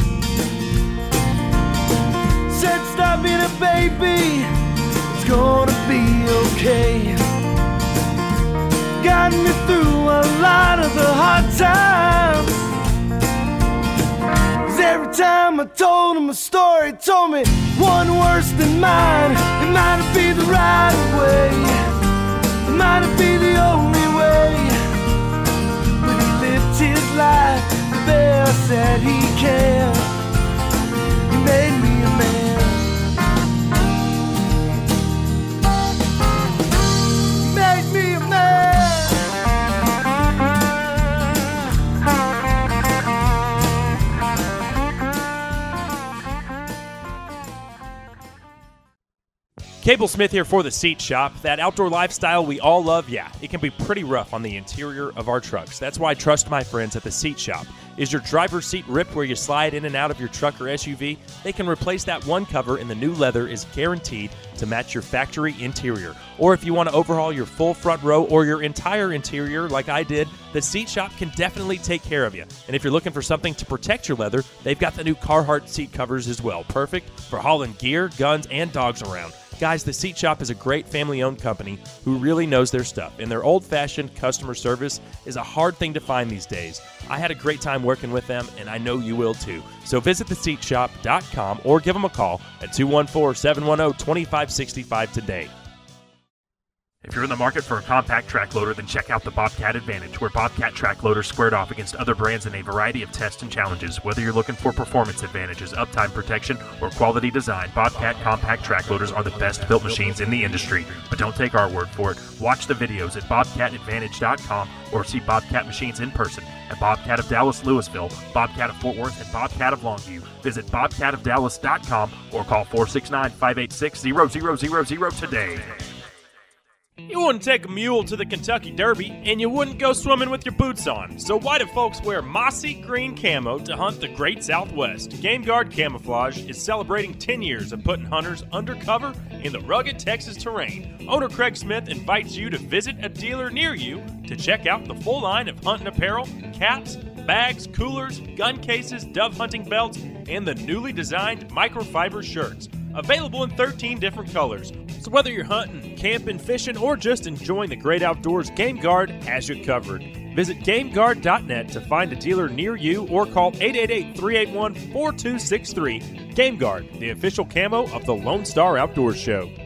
Said stop being a baby, it's gonna be okay. Got me through a lot of the hard times. 'Cause every time I told him a story, told me one worse than mine. It might not be the right way, it might not be the only way, but he lived his life the best that he can. He made me a man. He made me a man. Cable Smith here for The Seat Shop. That outdoor lifestyle we all love, yeah, it can be pretty rough on the interior of our trucks. That's why I trust my friends at The Seat Shop. Is your driver's seat ripped where you slide in and out of your truck or S U V? They can replace that one cover, and the new leather is guaranteed to match your factory interior. Or if you want to overhaul your full front row or your entire interior like I did, The Seat Shop can definitely take care of you. And if you're looking for something to protect your leather, they've got the new Carhartt seat covers as well. Perfect for hauling gear, guns, and dogs around. Guys, The Seat Shop is a great family-owned company who really knows their stuff, and their old-fashioned customer service is a hard thing to find these days. I had a great time working with them, and I know you will too. So visit the seat shop dot com or give them a call at two one four, seven one zero, two five six five today. If you're in the market for a compact track loader, then check out the Bobcat Advantage, where Bobcat track loaders squared off against other brands in a variety of tests and challenges. Whether you're looking for performance advantages, uptime protection, or quality design, Bobcat compact track loaders are the best built machines in the industry. But don't take our word for it. Watch the videos at bobcat advantage dot com or see Bobcat machines in person at Bobcat of Dallas Louisville, Bobcat of Fort Worth, and Bobcat of Longview. Visit bobcat of dallas dot com or call four six nine, five eight six, zero zero zero zero today. You wouldn't take a mule to the Kentucky Derby, and you wouldn't go swimming with your boots on. So why do folks wear mossy green camo to hunt the Great Southwest? Game Guard Camouflage is celebrating ten years of putting hunters undercover in the rugged Texas terrain. Owner Craig Smith invites you to visit a dealer near you to check out the full line of hunting apparel, caps, bags, coolers, gun cases, dove hunting belts, and the newly designed microfiber shirts. Available in thirteen different colors. So whether you're hunting, camping, fishing, or just enjoying the great outdoors, Game Guard has you covered. Visit game guard dot net to find a dealer near you or call eight eight eight, three eight one, four two six three. Game Guard, the official camo of the Lone Star Outdoors Show.